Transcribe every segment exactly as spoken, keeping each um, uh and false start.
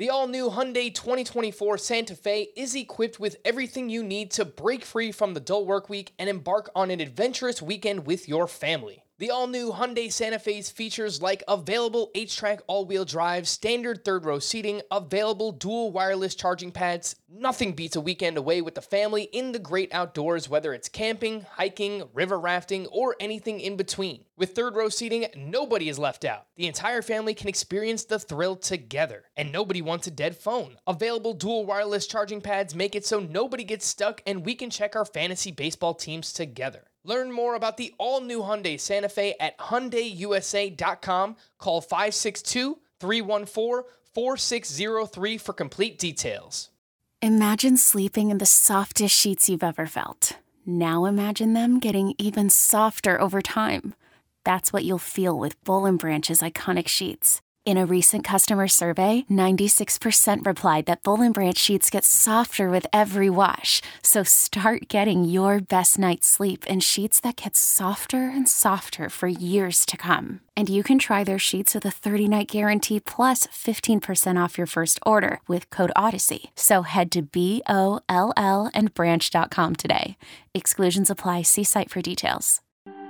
The all-new Hyundai twenty twenty-four Santa Fe is equipped with everything you need to break free from the dull work week and embark on an adventurous weekend with your family. The all-new Hyundai Santa Fe's features like available H-Track all-wheel drive, standard third-row seating, available dual wireless charging pads. Nothing beats a weekend away with the family in the great outdoors, whether it's camping, hiking, river rafting, or anything in between. With third-row seating, nobody is left out. The entire family can experience the thrill together, and nobody wants a dead phone. Available dual wireless charging pads make it so nobody gets stuck, and we can check our fantasy baseball teams together. Learn more about the all-new Hyundai Santa Fe at Hyundai U S A dot com. Call five six two, three one four, four six zero three for complete details. Imagine sleeping in the softest sheets you've ever felt. Now imagine them getting even softer over time. That's what you'll feel with Boll and Branch's iconic sheets. In a recent customer survey, ninety-six percent replied that Boll and Branch sheets get softer with every wash. So start getting your best night's sleep in sheets that get softer and softer for years to come. And you can try their sheets with a thirty-night guarantee plus fifteen percent off your first order with code Odyssey. So head to B O L L and branch dot com today. Exclusions apply. See site for details.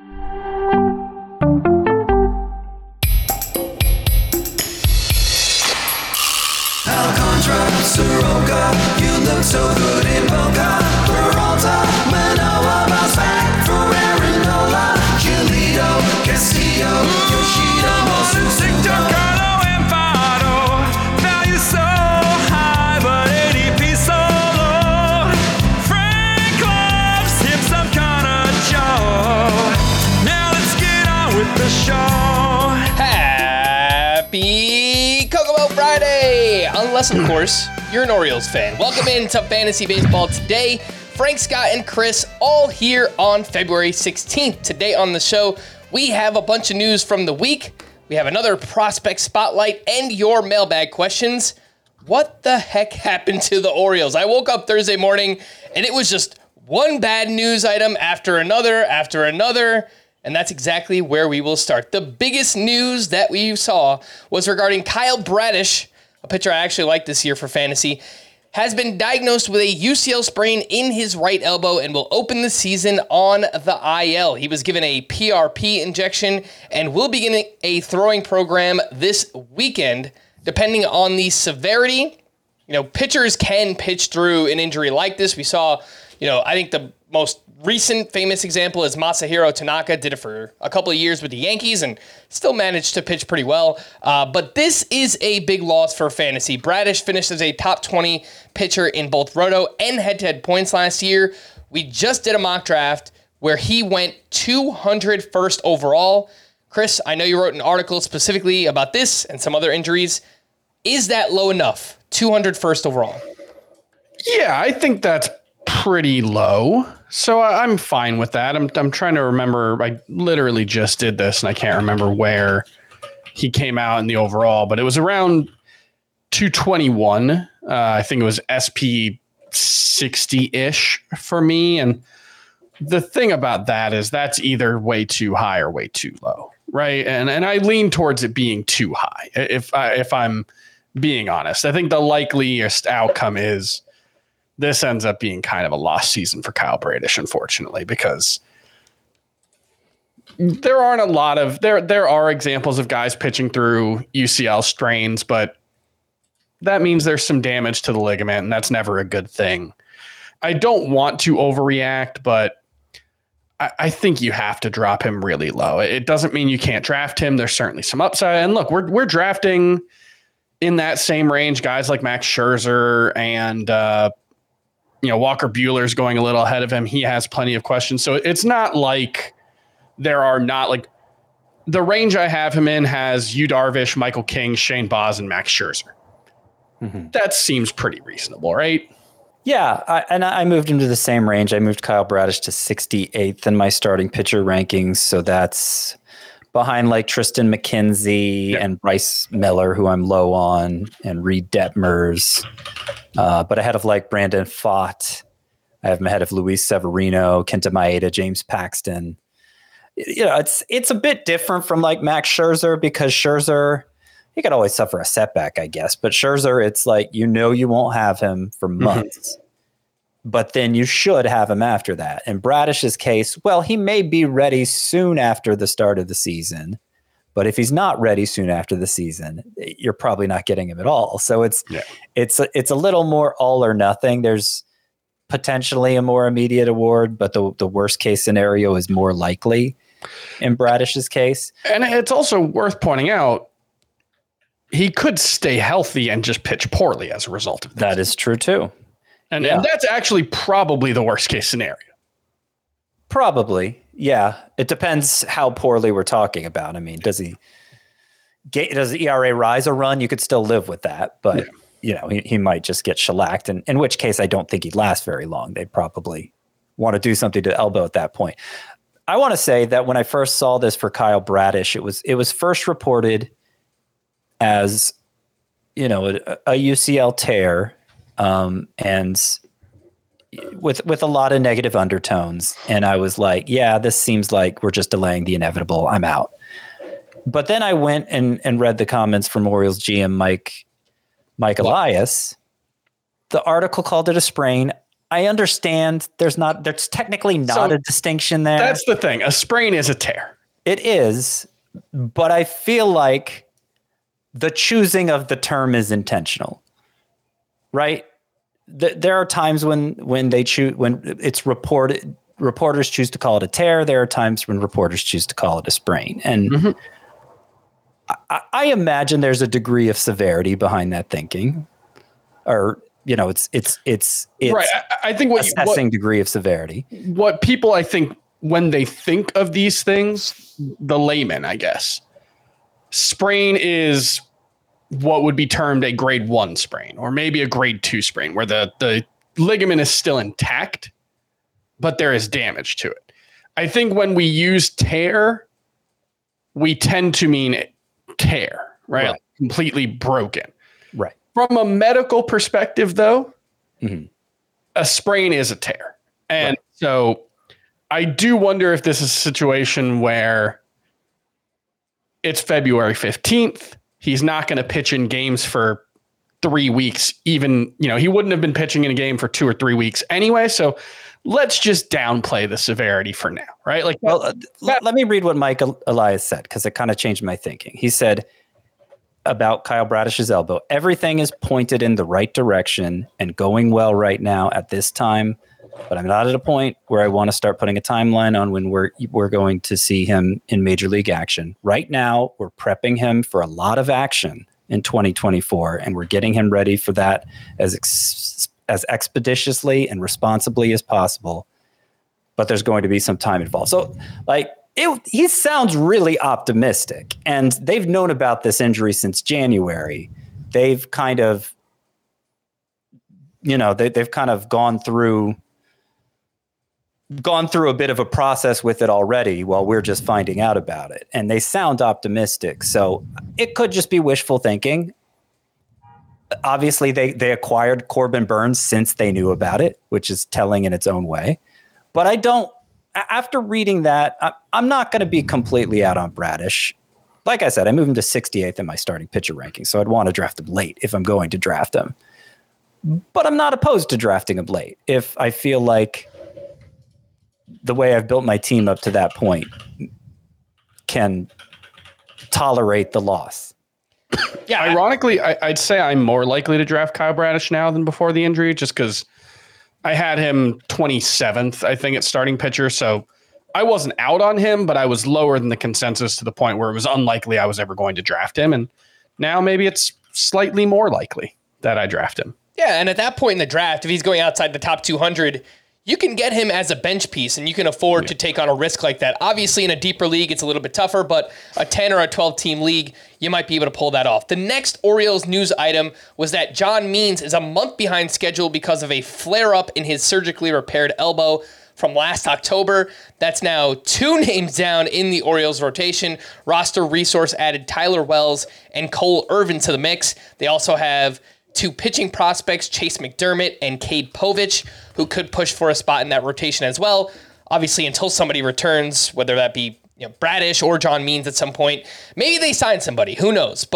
Alcantara, Soroka, you look so good in Boca. Peralta, Manoa, bounce back for Aaron Giolito, Castillo, Yoshida, Mosusuto. Carlo and Fado, value so high, but A D P so low. Frank Club's hip some kind of Joe. Now let's get on with the show. Happy Kokomo Friday! Unless, of course, you're an Orioles fan. Welcome into Fantasy Baseball today. Frank, Scott, and Chris all here on February sixteenth. Today on the show, we have a bunch of news from the week. We have another prospect spotlight and your mailbag questions. What the heck happened to the Orioles? I woke up Thursday morning and it was just one bad news item after another after another. And that's exactly where we will start. The biggest news that we saw was regarding Kyle Bradish, a pitcher I actually like this year for fantasy, has been diagnosed with a U C L sprain in his right elbow and will open the season on the I L. He was given a P R P injection and will begin a throwing program this weekend, depending on the severity. You know, pitchers can pitch through an injury like this. We saw, you know, I think the most recent famous example is Masahiro Tanaka. Did it for a couple of years with the Yankees and still managed to pitch pretty well. Uh, but this is a big loss for fantasy. Bradish finished as a top twenty pitcher in both roto and head-to-head points last year. We just did a mock draft where he went two hundred first overall. Chris, I know you wrote an article specifically about this and some other injuries. Is that low enough? two hundred first overall. Yeah, I think that's pretty low. So I'm fine with that. I'm I'm trying to remember. I literally just did this and I can't remember where he came out in the overall, but it was around two twenty-one. Uh, I think it was S P sixty-ish for me. And the thing about that is that's either way too high or way too low, right? And and I lean towards it being too high. If I, if I'm being honest, I think the likeliest outcome is this ends up being kind of a lost season for Kyle Bradish, unfortunately, because there aren't a lot of there. There are examples of guys pitching through U C L strains, but that means there's some damage to the ligament, and that's never a good thing. I don't want to overreact, but I, I think you have to drop him really low. It doesn't mean you can't draft him. There's certainly some upside. And look, we're we're drafting in that same range guys like Max Scherzer and uh, you know, Walker Buehler's going a little ahead of him. He has plenty of questions. So it's not like there are not like the range I have him in has Yu Darvish, Michael King, Shane Baz, and Max Scherzer. Mm-hmm. That seems pretty reasonable, right? Yeah. I, and I moved him to the same range. I moved Kyle Bradish to sixty-eighth in my starting pitcher rankings. So that's behind like Tristan McKenzie yeah. and Bryce Miller, who I'm low on, and Reed Detmers. Uh, but ahead of like Brandon Pfaadt, I have him ahead of Luis Severino, Kenta Maeda, James Paxton. You know, it's it's a bit different from like Max Scherzer because Scherzer he could always suffer a setback, I guess. But Scherzer, it's like, you know, you won't have him for months, mm-hmm. but then you should have him after that. In Bradish's case, well, he may be ready soon after the start of the season, but if he's not ready soon after the season, you're probably not getting him at all. So it's yeah. it's a, it's a little more all or nothing. There's potentially a more immediate award, but the the worst case scenario is more likely in Bradish's case. And it's also worth pointing out, he could stay healthy and just pitch poorly as a result of this. That is true too. And, yeah. and that's actually probably the worst case scenario. Probably. Yeah. It depends how poorly we're talking about. I mean, does he get, does the E R A rise a run? You could still live with that, but yeah. you know, he, he might just get shellacked, and in which case I don't think he'd last very long. They'd probably want to do something to the elbow at that point. I want to say that when I first saw this for Kyle Bradish, it was, it was first reported as, you know, a, a U C L tear, um, and with with a lot of negative undertones. And I was like, yeah, this seems like we're just delaying the inevitable. I'm out. But then I went and, and read the comments from Orioles G M Mike Mike Elias. The article called it a sprain. I understand there's not there's technically not so a distinction there. That's the thing. A sprain is a tear. It is, but I feel like the choosing of the term is intentional, right? Th- there are times when when they choose when it's reported, reporters choose to call it a tear. There are times when reporters choose to call it a sprain, and mm-hmm. I, I imagine there's a degree of severity behind that thinking, or you know, it's it's it's it's right. I, I think what assessing what, degree of severity. What people I think when they think of these things, the layman, I guess. Sprain is what would be termed a grade one sprain, or maybe a grade two sprain, where the, the ligament is still intact, but there is damage to it. I think when we use tear, we tend to mean tear, right? right. Like completely broken. Right. From a medical perspective, though, mm-hmm. a sprain is a tear. And right. so I do wonder if this is a situation where it's February fifteenth. He's not going to pitch in games for three weeks. Even, you know, he wouldn't have been pitching in a game for two or three weeks anyway. So let's just downplay the severity for now, right? Like, well, uh, that, let me read what Mike Elias said, because it kind of changed my thinking. He said about Kyle Bradish's elbow, everything is pointed in the right direction and going well right now at this time. But I'm not at a point where I want to start putting a timeline on when we're we're going to see him in major league action. Right now, we're prepping him for a lot of action in twenty twenty-four, and we're getting him ready for that as ex- as expeditiously and responsibly as possible. But there's going to be some time involved. So, like, it, he sounds really optimistic, and they've known about this injury since January. They've kind of, you know, they, they've kind of gone through. gone through a bit of a process with it already while we're just finding out about it. And they sound optimistic. So it could just be wishful thinking. Obviously, they, they acquired Corbin Burns since they knew about it, which is telling in its own way. But I don't, after reading that, I, I'm not going to be completely out on Bradish. Like I said, I moved him to sixty-eighth in my starting pitcher ranking, so I'd want to draft him late if I'm going to draft him. But I'm not opposed to drafting him late if I feel like the way I've built my team up to that point can tolerate the loss. Yeah. Ironically, I, I'd say I'm more likely to draft Kyle Bradish now than before the injury, just because I had him twenty-seventh, I think, at starting pitcher. So I wasn't out on him, but I was lower than the consensus to the point where it was unlikely I was ever going to draft him. And now maybe it's slightly more likely that I draft him. Yeah. And at that point in the draft, if he's going outside the top two hundred, you can get him as a bench piece, and you can afford yeah. to take on a risk like that. Obviously, in a deeper league, it's a little bit tougher, but a ten or a twelve-team league, you might be able to pull that off. The next Orioles news item was that John Means is a month behind schedule because of a flare-up in his surgically repaired elbow from last October. That's now two names down in the Orioles rotation. Roster Resource added Tyler Wells and Cole Irvin to the mix. They also have two pitching prospects, Chase McDermott and Cade Povich, who could push for a spot in that rotation as well. Obviously, until somebody returns, whether that be you know, Bradish or John Means at some point, maybe they sign somebody, who knows? But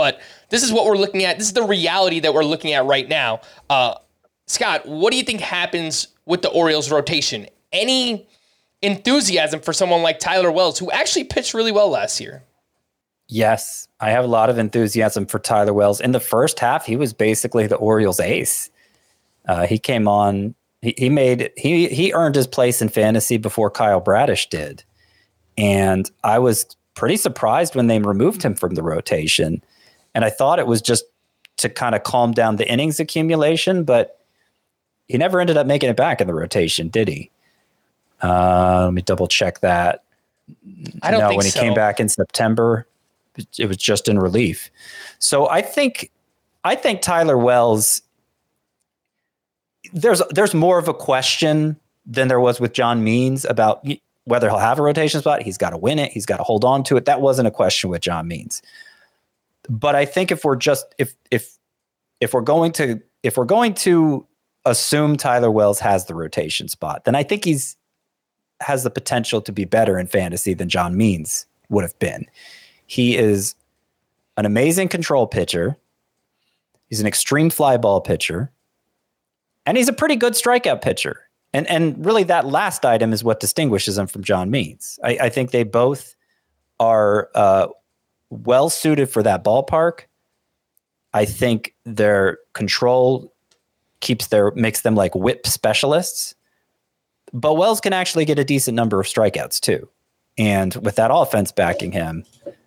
this is what we're looking at. This is the reality that we're looking at right now. Uh, Scott, what do you think happens with the Orioles rotation? Any enthusiasm for someone like Tyler Wells, who actually pitched really well last year? Yes, I have a lot of enthusiasm for Tyler Wells. In the first half, he was basically the Orioles ace. Uh, he came on, he, he made, he, he earned his place in fantasy before Kyle Bradish did. And I was pretty surprised when they removed him from the rotation. And I thought it was just to kind of calm down the innings accumulation, but he never ended up making it back in the rotation, did he? Uh, let me double check that. I don't no, think when he so. came back in September, it was just in relief. So I think, I think Tyler Wells, there's, there's more of a question than there was with John Means about whether he'll have a rotation spot. He's got to win it. He's got to hold on to it. That wasn't a question with John Means. But I think if we're just, if, if, if we're going to, if we're going to assume Tyler Wells has the rotation spot, then I think he's, has the potential to be better in fantasy than John Means would have been. He is an amazing control pitcher. He's an extreme fly ball pitcher. And he's a pretty good strikeout pitcher. And and really that last item is what distinguishes him from John Means. I, I think they both are uh, well suited for that ballpark. I think their control keeps their makes them like whip specialists. But Wells can actually get a decent number of strikeouts too. And with that offense backing him,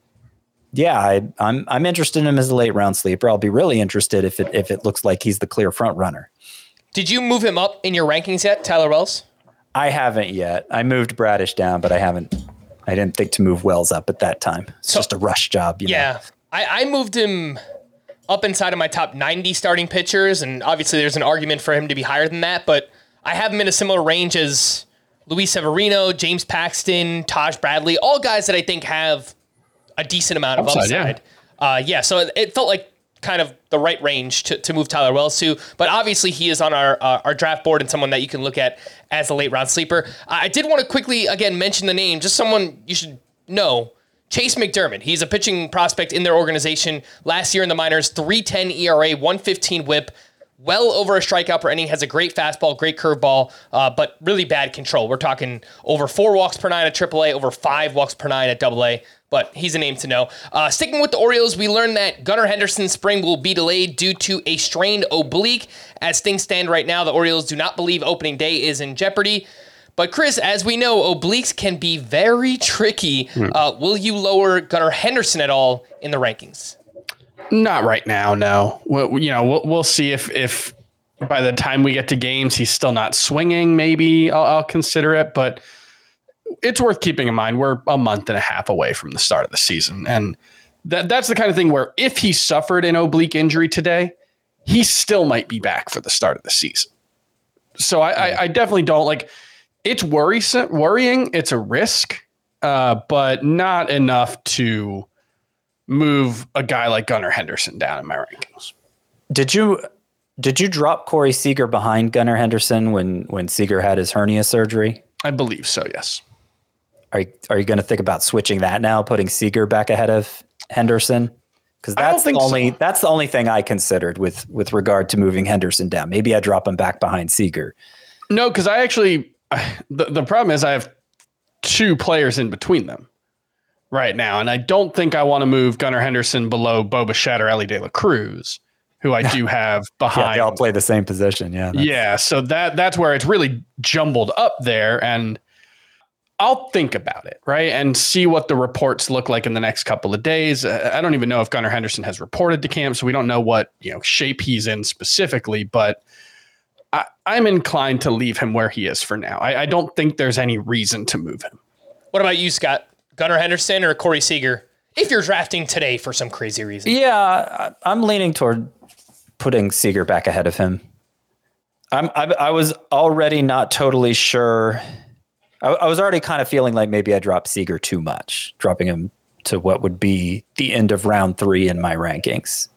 yeah, I, I'm I'm interested in him as a late round sleeper. I'll be really interested if it if it looks like he's the clear front runner. Did you move him up in your rankings yet, Tyler Wells? I haven't yet. I moved Bradish down, but I haven't. I didn't think to move Wells up at that time. It's So- just a rush job. You Yeah, know? I, I moved him up inside of my top ninety starting pitchers, and obviously there's an argument for him to be higher than that, but I have him in a similar range as Luis Severino, James Paxton, Taj Bradley, all guys that I think have a decent amount of Upside, upside. Yeah. Uh, yeah, so it, it felt like kind of the right range to, to move Tyler Wells to, but obviously he is on our uh, our draft board and someone that you can look at as a late round sleeper. I did want to quickly, again, mention the name, just someone you should know. Chase McDermott. He's a pitching prospect in their organization. Last year in the minors, three ten E R A, one fifteen whip, well over a strikeout per inning, has a great fastball, great curveball, uh, but really bad control. We're talking over four walks per nine at triple A, over five walks per nine at double A, but he's a name to know. Uh, sticking with the Orioles, we learned that Gunnar Henderson's spring will be delayed due to a strained oblique. As things stand right now, the Orioles do not believe opening day is in jeopardy. But Chris, as we know, obliques can be very tricky. Hmm. Uh, will you lower Gunnar Henderson at all in the rankings? Not right now, no. Well, you know, we'll we'll see if if by the time we get to games he's still not swinging. Maybe I'll, I'll consider it, but it's worth keeping in mind we're a month and a half away from the start of the season, and that that's the kind of thing where if he suffered an oblique injury today, he still might be back for the start of the season. So I, I, I definitely don't like. It's worrisome, worrying. It's a risk, uh, but not enough to move a guy like Gunnar Henderson down in my rankings. Did you did you drop Corey Seager behind Gunnar Henderson when when Seager had his hernia surgery? I believe so, yes. Are you, are you going to think about switching that now, putting Seager back ahead of Henderson? Because I don't that's the think only so. that's the only thing I considered with with regard to moving Henderson down. Maybe I drop him back behind Seager. No, because I actually the, the problem is I have two players in between them right now, and I don't think I want to move Gunnar Henderson below Bo Bichette or Ellie De La Cruz, who I do have Yeah, behind. they all play the same position. Yeah, that's- Yeah, so that that's where it's really jumbled up there, and I'll think about it, right, and see what the reports look like in the next couple of days. Uh, I don't even know if Gunnar Henderson has reported to camp, so we don't know what you know shape he's in specifically, but I, I'm inclined to leave him where he is for now. I, I don't think there's any reason to move him. What about you, Scott? Gunnar Henderson or Corey Seager? If you're drafting today for some crazy reason. Yeah, I- I'm leaning toward putting Seager back ahead of him. I'm, I, I was already not totally sure. I, I was already kind of feeling like maybe I dropped Seager too much, dropping him to what would be the end of round three in my rankings.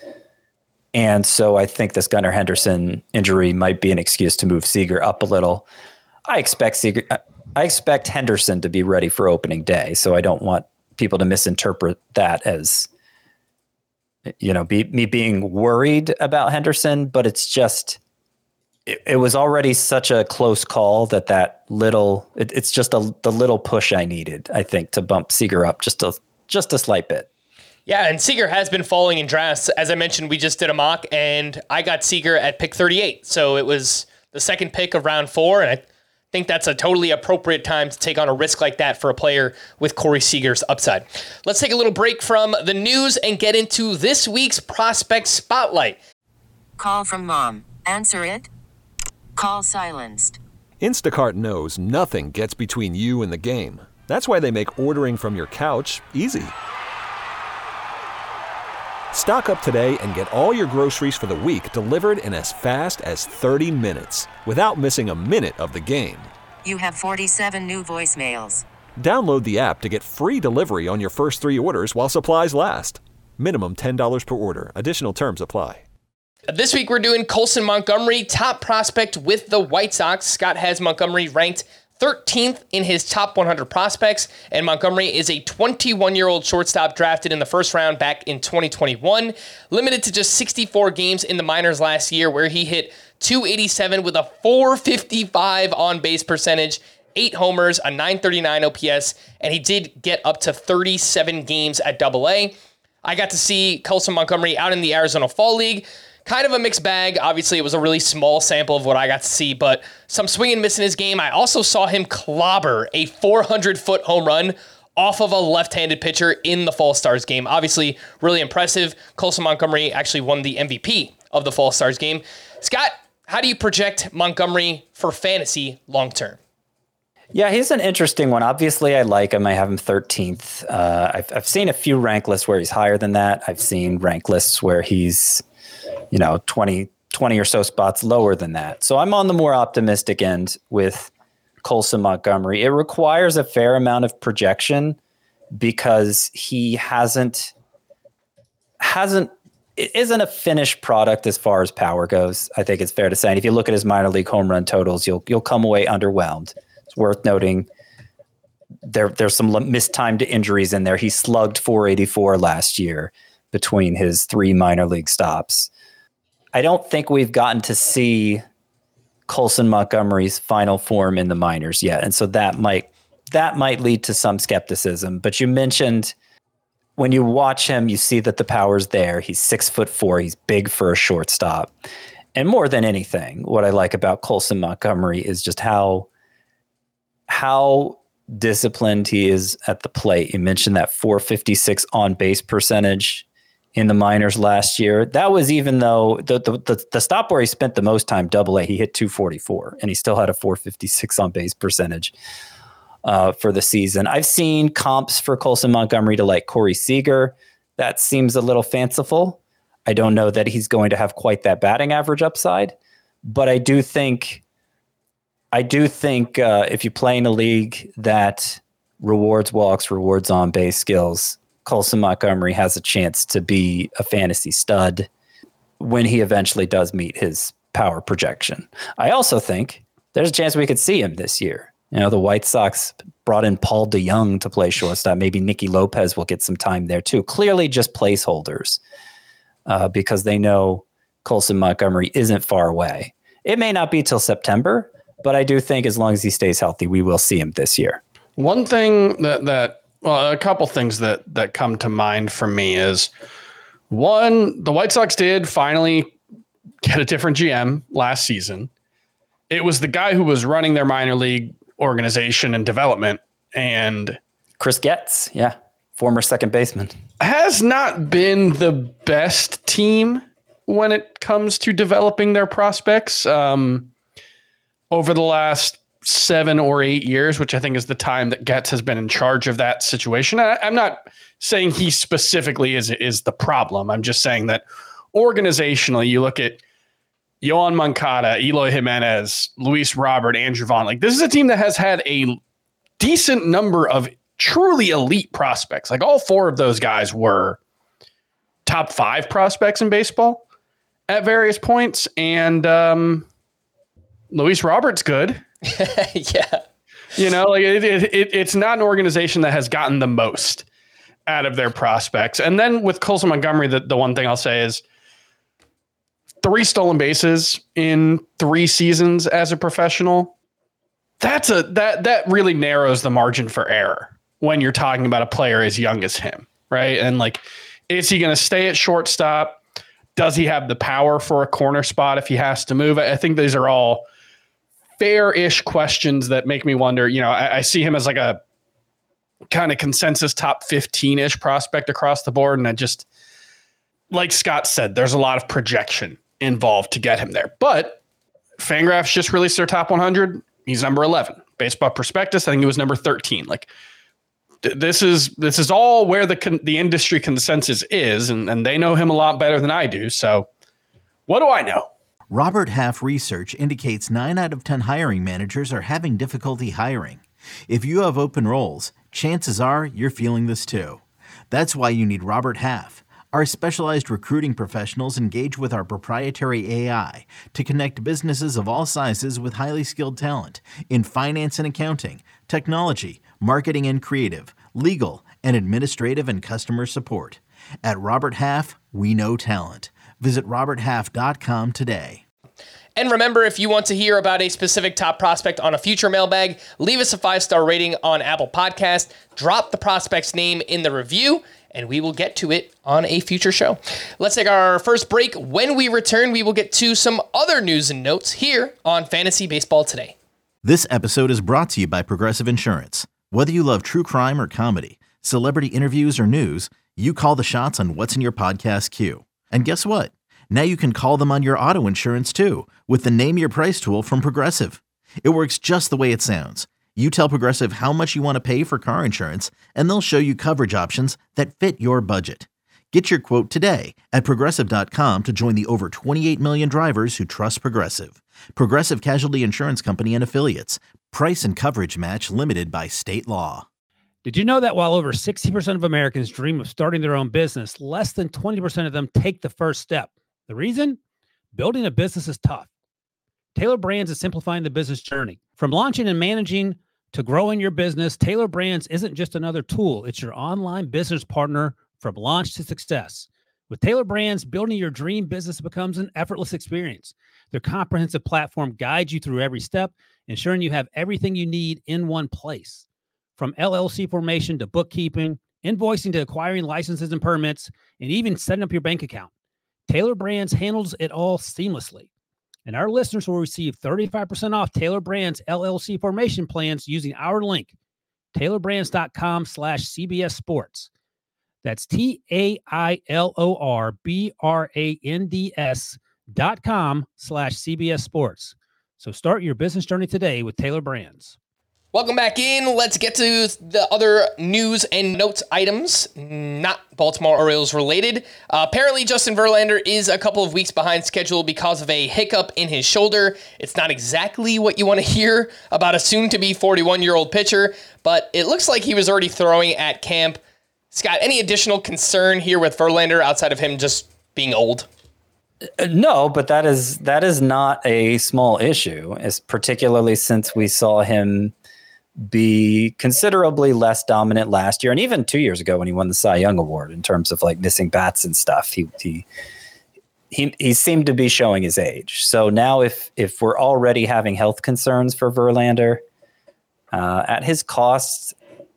And so I think this Gunnar Henderson injury might be an excuse to move Seager up a little. I expect Seager, I expect Henderson to be ready for opening day, so I don't want people to misinterpret that as you know, be, me being worried about Henderson, but it's just, it, it was already such a close call that that little, it, it's just a, the little push I needed, I think, to bump Seager up just a, just a slight bit. Yeah, and Seager has been falling in drafts. As I mentioned, we just did a mock, and I got Seager at pick thirty-eight. So it was the second pick of round four, and I think that's a totally appropriate time to take on a risk like that for a player with Corey Seager's upside. Let's take a little break from the news and get into this week's Prospect Spotlight. Call from mom. Answer it. Call silenced. Instacart knows nothing gets between you and the game. That's why they make ordering from your couch easy. Stock up today and get all your groceries for the week delivered in as fast as thirty minutes without missing a minute of the game. You have forty-seven new voicemails. Download the app to get free delivery on your first three orders while supplies last. Minimum ten dollars per order. Additional terms apply. This week we're doing Colson Montgomery, top prospect with the White Sox. Scott has Montgomery ranked thirteenth in his top one hundred prospects, and Montgomery is a twenty-one-year-old shortstop drafted in the first round back in twenty twenty-one, limited to just sixty-four games in the minors last year, where he hit two eighty-seven with a four fifty-five on-base percentage, eight homers, a nine thirty-nine O P S, and he did get up to thirty-seven games at double A. I got to see Colson Montgomery out in the Arizona Fall League. Kind of a mixed bag. Obviously, it was a really small sample of what I got to see, but some swing and miss in his game. I also saw him clobber a four hundred foot home run off of a left-handed pitcher in the Fall Stars game. Obviously, really impressive. Colson Montgomery actually won the M V P of the Fall Stars game. Scott, how do you project Montgomery for fantasy long-term? Yeah, he's an interesting one. Obviously, I like him. I have him thirteenth. Uh, I've, I've seen a few rank lists where he's higher than that. I've seen rank lists where he's, you know, twenty, twenty or so spots lower than that. So I'm on the more optimistic end with Colson Montgomery. It requires a fair amount of projection because he hasn't, hasn't, it isn't a finished product as far as power goes. I think it's fair to say. And if you look at his minor league home run totals, you'll, you'll come away underwhelmed. It's worth noting there, there's some mistimed injuries in there. He slugged four eighty-four last year between his three minor league stops. I don't think we've gotten to see Colson Montgomery's final form in the minors yet. And so that might, that might lead to some skepticism. But you mentioned when you watch him, you see that the power's there. He's six foot four. He's big for a shortstop. And more than anything, what I like about Colson Montgomery is just how, how disciplined he is at the plate. You mentioned that four fifty-six on base percentage in the minors last year. That was even though the, the the the stop where he spent the most time, double A, he hit two forty-four and he still had a four fifty-six on base percentage uh, for the season. I've seen comps for Colson Montgomery to like Corey Seager. That seems a little fanciful. I don't know that he's going to have quite that batting average upside, but I do think I do think uh, if you play in a league that rewards walks, rewards on base skills, Colson Montgomery has a chance to be a fantasy stud when he eventually does meet his power projection. I also think there's a chance we could see him this year. You know, the White Sox brought in Paul DeYoung to play shortstop. Maybe Nicky Lopez will get some time there too. Clearly just placeholders uh, because they know Colson Montgomery isn't far away. It may not be till September, but I do think as long as he stays healthy, we will see him this year. One thing that, that well, a couple things that, that come to mind for me is, one, the White Sox did finally get a different G M last season. It was the guy who was running their minor league organization and development, and Chris Getz, yeah, former second baseman, has not been the best team when it comes to developing their prospects um, over the last seven or eight years, which I think is the time that Getz has been in charge of that situation. I, I'm not saying he specifically is, is the problem. I'm just saying that organizationally, you look at Yohan Moncada, Eloy Jimenez, Luis Robert, Andrew Vaughn. Like, this is a team that has had a decent number of truly elite prospects. Like, all four of those guys were top five prospects in baseball at various points. And um, Luis Robert's good. Yeah. You know, like it, it, it, it's not an organization that has gotten the most out of their prospects. And then with Colson Montgomery, the, the one thing I'll say is three stolen bases in three seasons as a professional. That's a that that really narrows the margin for error when you're talking about a player as young as him, right? And like, is he going to stay at shortstop? Does he have the power for a corner spot if he has to move? I think these are all fair-ish questions that make me wonder. You know, I, I see him as like a kind of consensus top fifteen-ish prospect across the board, and I just, like Scott said, there's a lot of projection involved to get him there. But Fangraphs just released their top one hundred. He's number eleven. Baseball Prospectus, I think he was number thirteen. Like, th- this is this is all where the con- the industry consensus is, and, and they know him a lot better than I do. So what do I know? Robert Half research indicates nine out of ten hiring managers are having difficulty hiring. If you have open roles, chances are you're feeling this too. That's why you need Robert Half. Our specialized recruiting professionals engage with our proprietary A I to connect businesses of all sizes with highly skilled talent in finance and accounting, technology, marketing and creative, legal, and administrative and customer support. At Robert Half, we know talent. Visit robert half dot com today. And remember, if you want to hear about a specific top prospect on a future mailbag, leave us a five-star rating on Apple Podcast, drop the prospect's name in the review, and we will get to it on a future show. Let's take our first break. When we return, we will get to some other news and notes here on Fantasy Baseball Today. This episode is brought to you by Progressive Insurance. Whether you love true crime or comedy, celebrity interviews or news, you call the shots on what's in your podcast queue. And guess what? Now you can call them on your auto insurance too with the Name Your Price tool from Progressive. It works just the way it sounds. You tell Progressive how much you want to pay for car insurance, and they'll show you coverage options that fit your budget. Get your quote today at progressive dot com to join the over twenty-eight million drivers who trust Progressive. Progressive Casualty Insurance Company and Affiliates. Price and coverage match limited by state law. Did you know that while over sixty percent of Americans dream of starting their own business, less than twenty percent of them take the first step? The reason? Building a business is tough. Taylor Brands is simplifying the business journey. From launching and managing to growing your business, Taylor Brands isn't just another tool. It's your online business partner from launch to success. With Taylor Brands, building your dream business becomes an effortless experience. Their comprehensive platform guides you through every step, ensuring you have everything you need in one place. From L L C formation to bookkeeping, invoicing to acquiring licenses and permits, and even setting up your bank account, Taylor Brands handles it all seamlessly. And our listeners will receive thirty-five percent off Taylor Brands L L C formation plans using our link, taylor brands dot com slash C B S Sports. That's T A I L O R B R A N D S dot com slash C B S Sports. So start your business journey today with Taylor Brands. Welcome back in. Let's get to the other news and notes items, not Baltimore Orioles related. Uh, apparently, Justin Verlander is a couple of weeks behind schedule because of a hiccup in his shoulder. It's not exactly what you want to hear about a soon-to-be forty-one-year-old pitcher, but it looks like he was already throwing at camp. Scott, any additional concern here with Verlander outside of him just being old? No, but that is that is not a small issue, as particularly since we saw him be considerably less dominant last year, and even two years ago when he won the Cy Young Award in terms of like missing bats and stuff. He he he he seemed to be showing his age. So now, if if we're already having health concerns for Verlander uh, at his cost,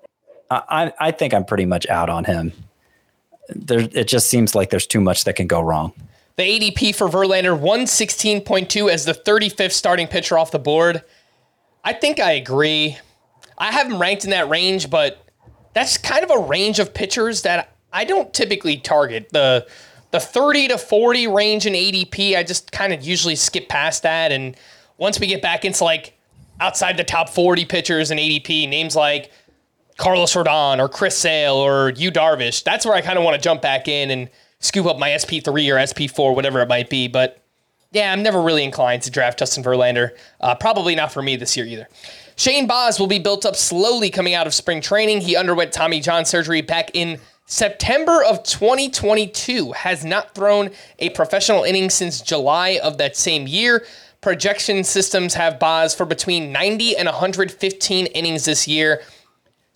I I think I'm pretty much out on him. There, it just seems like there's too much that can go wrong. The A D P for Verlander, one sixteen point two as the thirty-fifth starting pitcher off the board. I think I agree. I have him ranked in that range, but that's kind of a range of pitchers that I don't typically target. The the thirty to forty range in A D P, I just kind of usually skip past that. And once we get back into like outside the top forty pitchers in A D P, names like Carlos Rodon or Chris Sale or Yu Darvish, that's where I kind of want to jump back in and scoop up my S P three or S P four, whatever it might be. But yeah, I'm never really inclined to draft Justin Verlander. Uh, probably not for me this year either. Shane Baz will be built up slowly coming out of spring training. He underwent Tommy John surgery back in September of twenty twenty-two. Has not thrown a professional inning since July of that same year. Projection systems have Baz for between ninety and one hundred fifteen innings this year.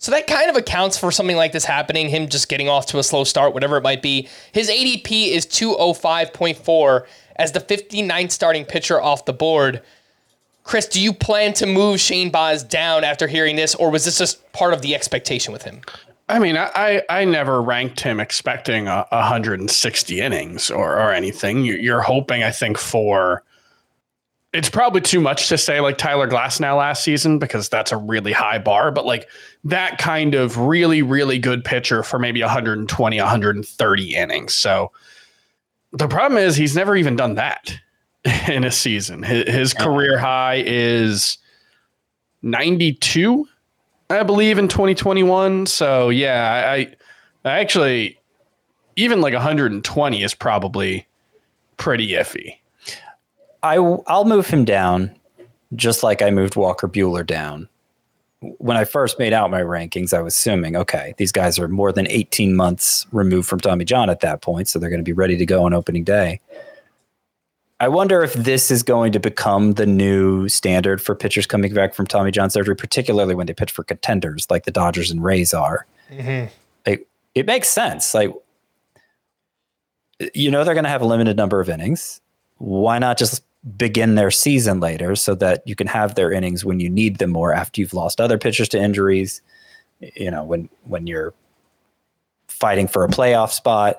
So that kind of accounts for something like this happening, him just getting off to a slow start, whatever it might be. His A D P is two oh five point four as the fifty-ninth starting pitcher off the board. Chris, do you plan to move Shane Baz down after hearing this, or was this just part of the expectation with him? I mean, I, I never ranked him expecting a, one hundred sixty innings or, or anything. You, you're hoping, I think, for... It's probably too much to say like Tyler Glasnow last season because that's a really high bar, but like that kind of really, really good pitcher for maybe one hundred twenty, one hundred thirty innings. So the problem is he's never even done that in a season. His, his career high is ninety-two, I believe, in twenty twenty-one. So yeah, I, I actually, even like one hundred twenty is probably pretty iffy. I, I'll move him down just like I moved Walker Buehler down. When I first made out my rankings, I was assuming, okay, these guys are more than eighteen months removed from Tommy John at that point, so they're going to be ready to go on opening day. I wonder if this is going to become the new standard for pitchers coming back from Tommy John surgery, particularly when they pitch for contenders like the Dodgers and Rays are. Mm-hmm. Like, it makes sense. Like, you know, they're going to have a limited number of innings. Why not just begin their season later so that you can have their innings when you need them more after you've lost other pitchers to injuries, you know, when, when you're fighting for a playoff spot,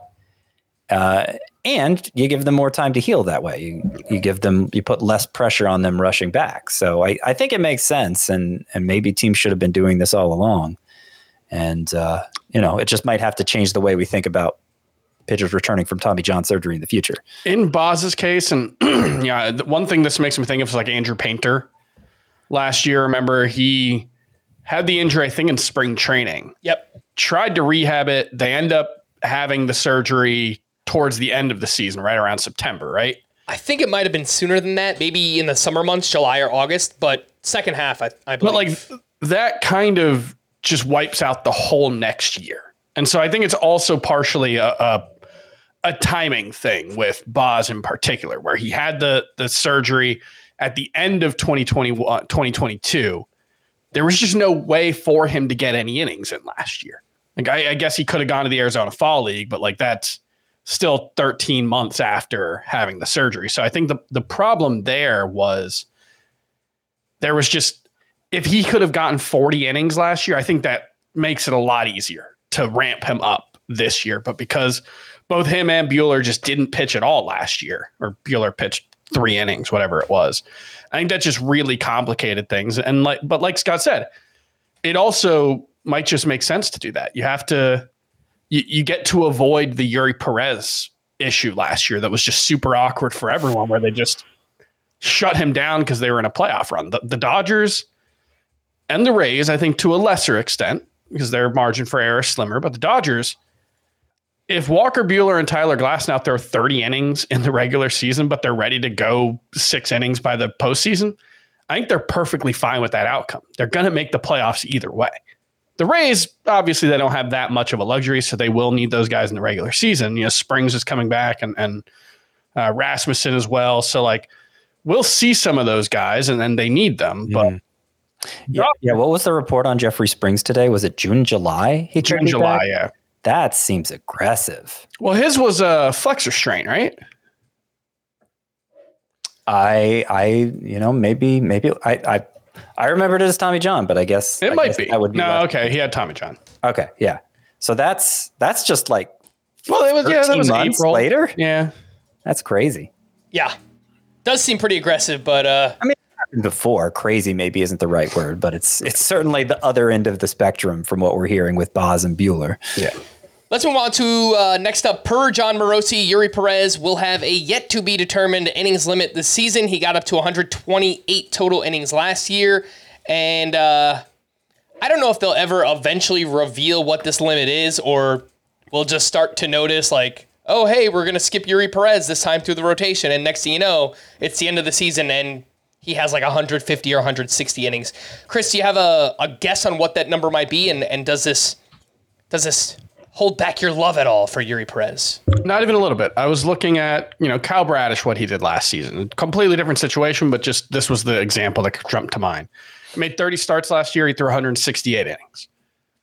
uh, and you give them more time to heal that way. You, you give them, you put less pressure on them rushing back. So I, I think it makes sense. And, and maybe teams should have been doing this all along. And, uh, you know, it just might have to change the way we think about pitchers returning from Tommy John surgery in the future. In Boz's case, and yeah, the one thing this makes me think of is like Andrew Painter last year. Remember, he had the injury, I think, in spring training. Yep. Tried to rehab it. They end up having the surgery towards the end of the season, right around September, right? I think it might have been sooner than that, maybe in the summer months, July or August, but second half, I, I believe. But like that kind of just wipes out the whole next year. And so I think it's also partially a, a a timing thing with Boz in particular, where he had the the surgery at the end of twenty twenty-one, twenty twenty-two. There was just no way for him to get any innings in last year. Like I, I guess he could have gone to the Arizona Fall League, but like that's still thirteen months after having the surgery. So I think the, the problem there was there was just, if he could have gotten forty innings last year, I think that makes it a lot easier to ramp him up this year. But because both him and Buehler just didn't pitch at all last year, or Buehler pitched three innings, whatever it was, I think that just really complicated things. And like, but like Scott said, it also might just make sense to do that. You have to, you, you get to avoid the Yuri Perez issue last year that was just super awkward for everyone, where they just shut him down because they were in a playoff run. The, the Dodgers and the Rays, I think to a lesser extent, because their margin for error is slimmer, but the Dodgers, if Walker Buehler and Tyler Glasnow throw thirty innings in the regular season, but they're ready to go six innings by the postseason, I think they're perfectly fine with that outcome. They're going to make the playoffs either way. The Rays, obviously, they don't have that much of a luxury, so they will need those guys in the regular season. You know, Springs is coming back, and, and uh, Rasmussen as well. So, like, we'll see some of those guys, and then they need them. Mm. But yeah, yeah, what was the report on Jeffrey Springs today? Was it June, July? He June, July, back? yeah. That seems aggressive. Well, his was a flexor strain, right? I, I, you know, maybe, maybe I, I, I remembered it as Tommy John, but I guess it I might guess be. That would be no, left. Okay, he had Tommy John. Okay, yeah. So that's that's just like well, it was yeah, that was months April later. Yeah, that's crazy. Yeah, does seem pretty aggressive, but uh, I mean, it happened before. Crazy maybe isn't the right word, but it's it's certainly the other end of the spectrum from what we're hearing with Boz and Buehler. Yeah. Let's move on to uh, next up. Per John Morosi, Yuri Perez will have a yet-to-be-determined innings limit this season. He got up to one hundred twenty-eight total innings last year, and uh, I don't know if they'll ever eventually reveal what this limit is, or we'll just start to notice, like, oh, hey, we're going to skip Yuri Perez this time through the rotation, and next thing you know, it's the end of the season, and he has like one hundred fifty or one hundred sixty innings. Chris, do you have a, a guess on what that number might be, and, and does this does this... hold back your love at all for Yuri Perez? Not even a little bit. I was looking at, you know, Kyle Bradish, what he did last season. A completely different situation, but just this was the example that jumped to mind. He made thirty starts last year. He threw one hundred sixty-eight innings.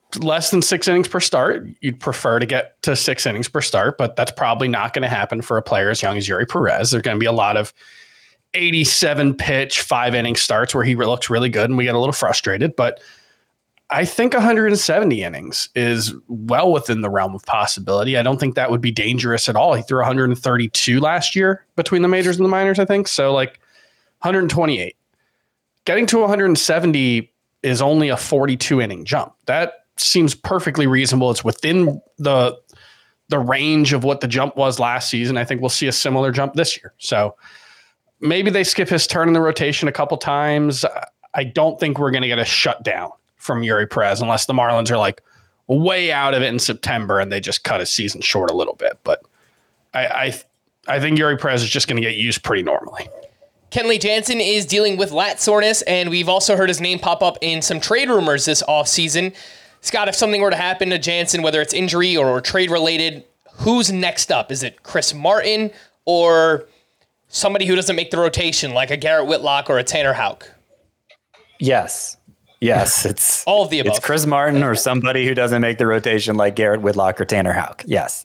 less than six innings per start. You'd prefer to get to six innings per start, but that's probably not going to happen for a player as young as Yuri Perez. There's going to be a lot of eighty-seven pitch, five inning starts where he looks really good and we get a little frustrated. But I think one hundred seventy innings is well within the realm of possibility. I don't think that would be dangerous at all. He threw one hundred thirty-two last year between the majors and the minors, I think. So like one hundred twenty-eight. Getting to one hundred seventy is only a forty-two inning jump. That seems perfectly reasonable. It's within the the range of what the jump was last season. I think we'll see a similar jump this year. So maybe they skip his turn in the rotation a couple times. I don't think we're going to get a shutdown from Yuri Perez unless the Marlins are like way out of it in September and they just cut his season short a little bit. But I I, I think Yuri Perez is just going to get used pretty normally. Kenley Jansen is dealing with lat soreness, and we've also heard his name pop up in some trade rumors this offseason. Scott, if something were to happen to Jansen, whether it's injury or trade related, who's next up? Is it Chris Martin or somebody who doesn't make the rotation, like a Garrett Whitlock or a Tanner Houck? Yes. Yes. It's all of the above. It's Chris Martin or somebody who doesn't make the rotation like Garrett Whitlock or Tanner Houck. Yes.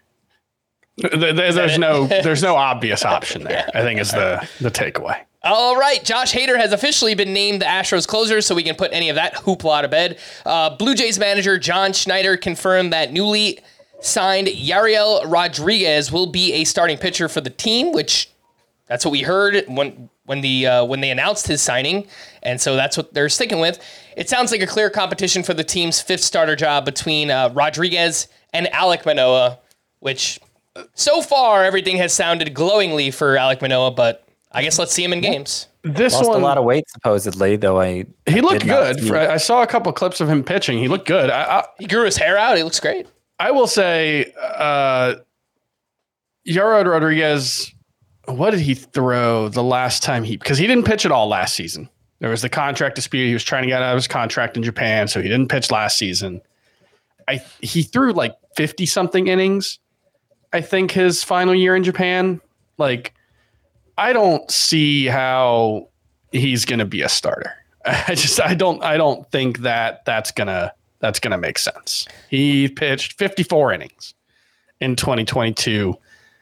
There's no there's no obvious option there, I think is the, the takeaway. All right, Josh Hader has officially been named the Astros closer, so we can put any of that hoopla to bed. Uh, Blue Jays manager John Schneider confirmed that newly signed Yariel Rodriguez will be a starting pitcher for the team, which that's what we heard when when the uh, when they announced his signing, and so that's what they're sticking with. It sounds like a clear competition for the team's fifth starter job between uh, Rodriguez and Alek Manoah, which so far everything has sounded glowingly for Alek Manoah, but I guess let's see him in games. This Lost one, a lot of weight supposedly, though. I he looked good. For, I saw a couple of clips of him pitching. He looked good. I, I, he grew his hair out. He looks great. I will say, uh, Yariel Rodriguez. What did he throw the last time he? Because he didn't pitch at all last season. There was the contract dispute. He was trying to get out of his contract in Japan, so he didn't pitch last season. I he threw like fifty something innings. I think his final year in Japan, like. I don't see how he's going to be a starter. I just I don't I don't think that that's gonna that's gonna make sense. He pitched fifty-four innings in twenty twenty-two,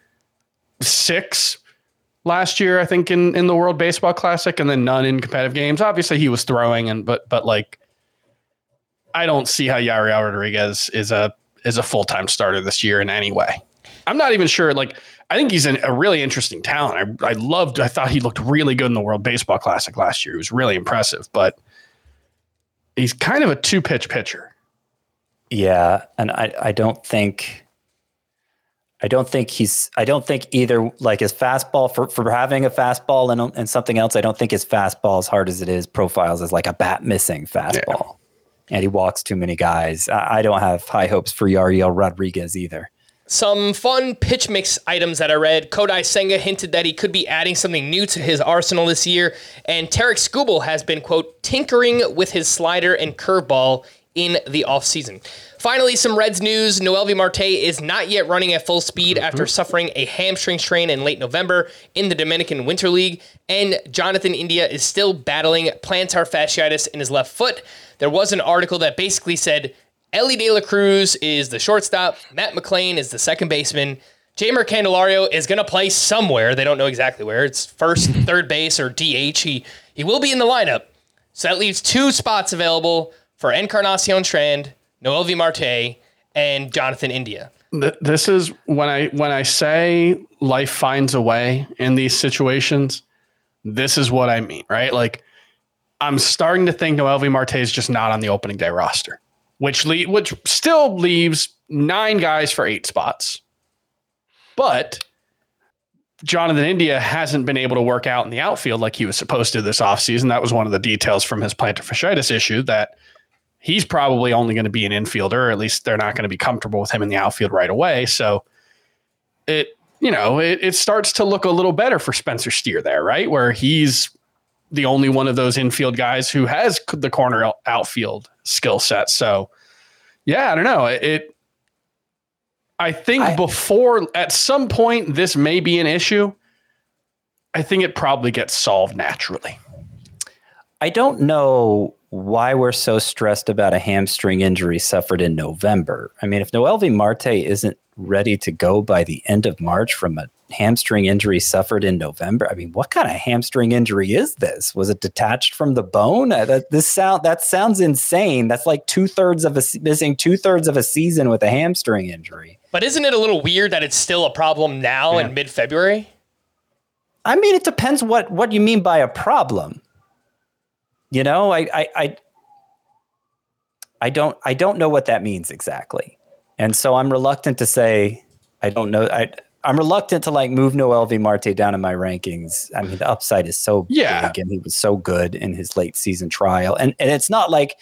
six last year I think in, in the World Baseball Classic, and then none in competitive games. Obviously he was throwing, and but but like I don't see how Yariel Rodriguez is a is a full time starter this year in any way. I'm not even sure like. I think he's an, a really interesting talent. I, I loved, I thought he looked really good in the World Baseball Classic last year. He was really impressive, but he's kind of a two pitch pitcher. Yeah. And I, I don't think, I don't think he's, I don't think either like his fastball for, for having a fastball and, and something else. I don't think his fastball, as hard as it is, profiles as like a bat missing fastball. Yeah. And he walks too many guys. I, I don't have high hopes for Yariel Rodriguez either. Some fun pitch mix items that I read. Kodai Senga hinted that he could be adding something new to his arsenal this year, and Tarek Skubal has been, quote, tinkering with his slider and curveball in the offseason. Finally, some Reds news. Noelvi Marte is not yet running at full speed mm-hmm. after suffering a hamstring strain in late November in the Dominican Winter League, and Jonathan India is still battling plantar fasciitis in his left foot. There was an article that basically said Ellie De La Cruz is the shortstop. Matt McLean is the second baseman. Jeimer Candelario is going to play somewhere. They don't know exactly where. It's first, third base, or D H. He he will be in the lineup. So that leaves two spots available for Encarnacion Strand, Noelvi Marte, and Jonathan India. This is when I when I say life finds a way in these situations. This is what I mean, right? Like I'm starting to think Noelvi Marte is just not on the opening day roster. Which le- which still leaves nine guys for eight spots. But Jonathan India hasn't been able to work out in the outfield like he was supposed to this offseason. That was one of the details from his plantar fasciitis issue, that he's probably only going to be an infielder, or at least they're not going to be comfortable with him in the outfield right away. So it, you know, it, it starts to look a little better for Spencer Steer there, right? Where he's the only one of those infield guys who has the corner outfield skill set. So yeah, I don't know. It, it I think I, before at some point, this may be an issue. I think it probably gets solved naturally. I don't know why we're so stressed about a hamstring injury suffered in November. I mean, if Noelvi Marte isn't ready to go by the end of March from a hamstring injury suffered in November, I mean, what kind of hamstring injury is this? Was it detached from the bone? Uh, that, this sound that sounds insane. That's like two thirds of a missing two thirds of a season with a hamstring injury. But isn't it a little weird that it's still a problem now Yeah. in mid-February? I mean, it depends what what you mean by a problem. You know, I I I, I don't I don't know what that means exactly. And so I'm reluctant to say I don't know. I I'm reluctant to like move Noelvi Marte down in my rankings. I mean, the upside is so Yeah. big and he was so good in his late season trial. And and it's not like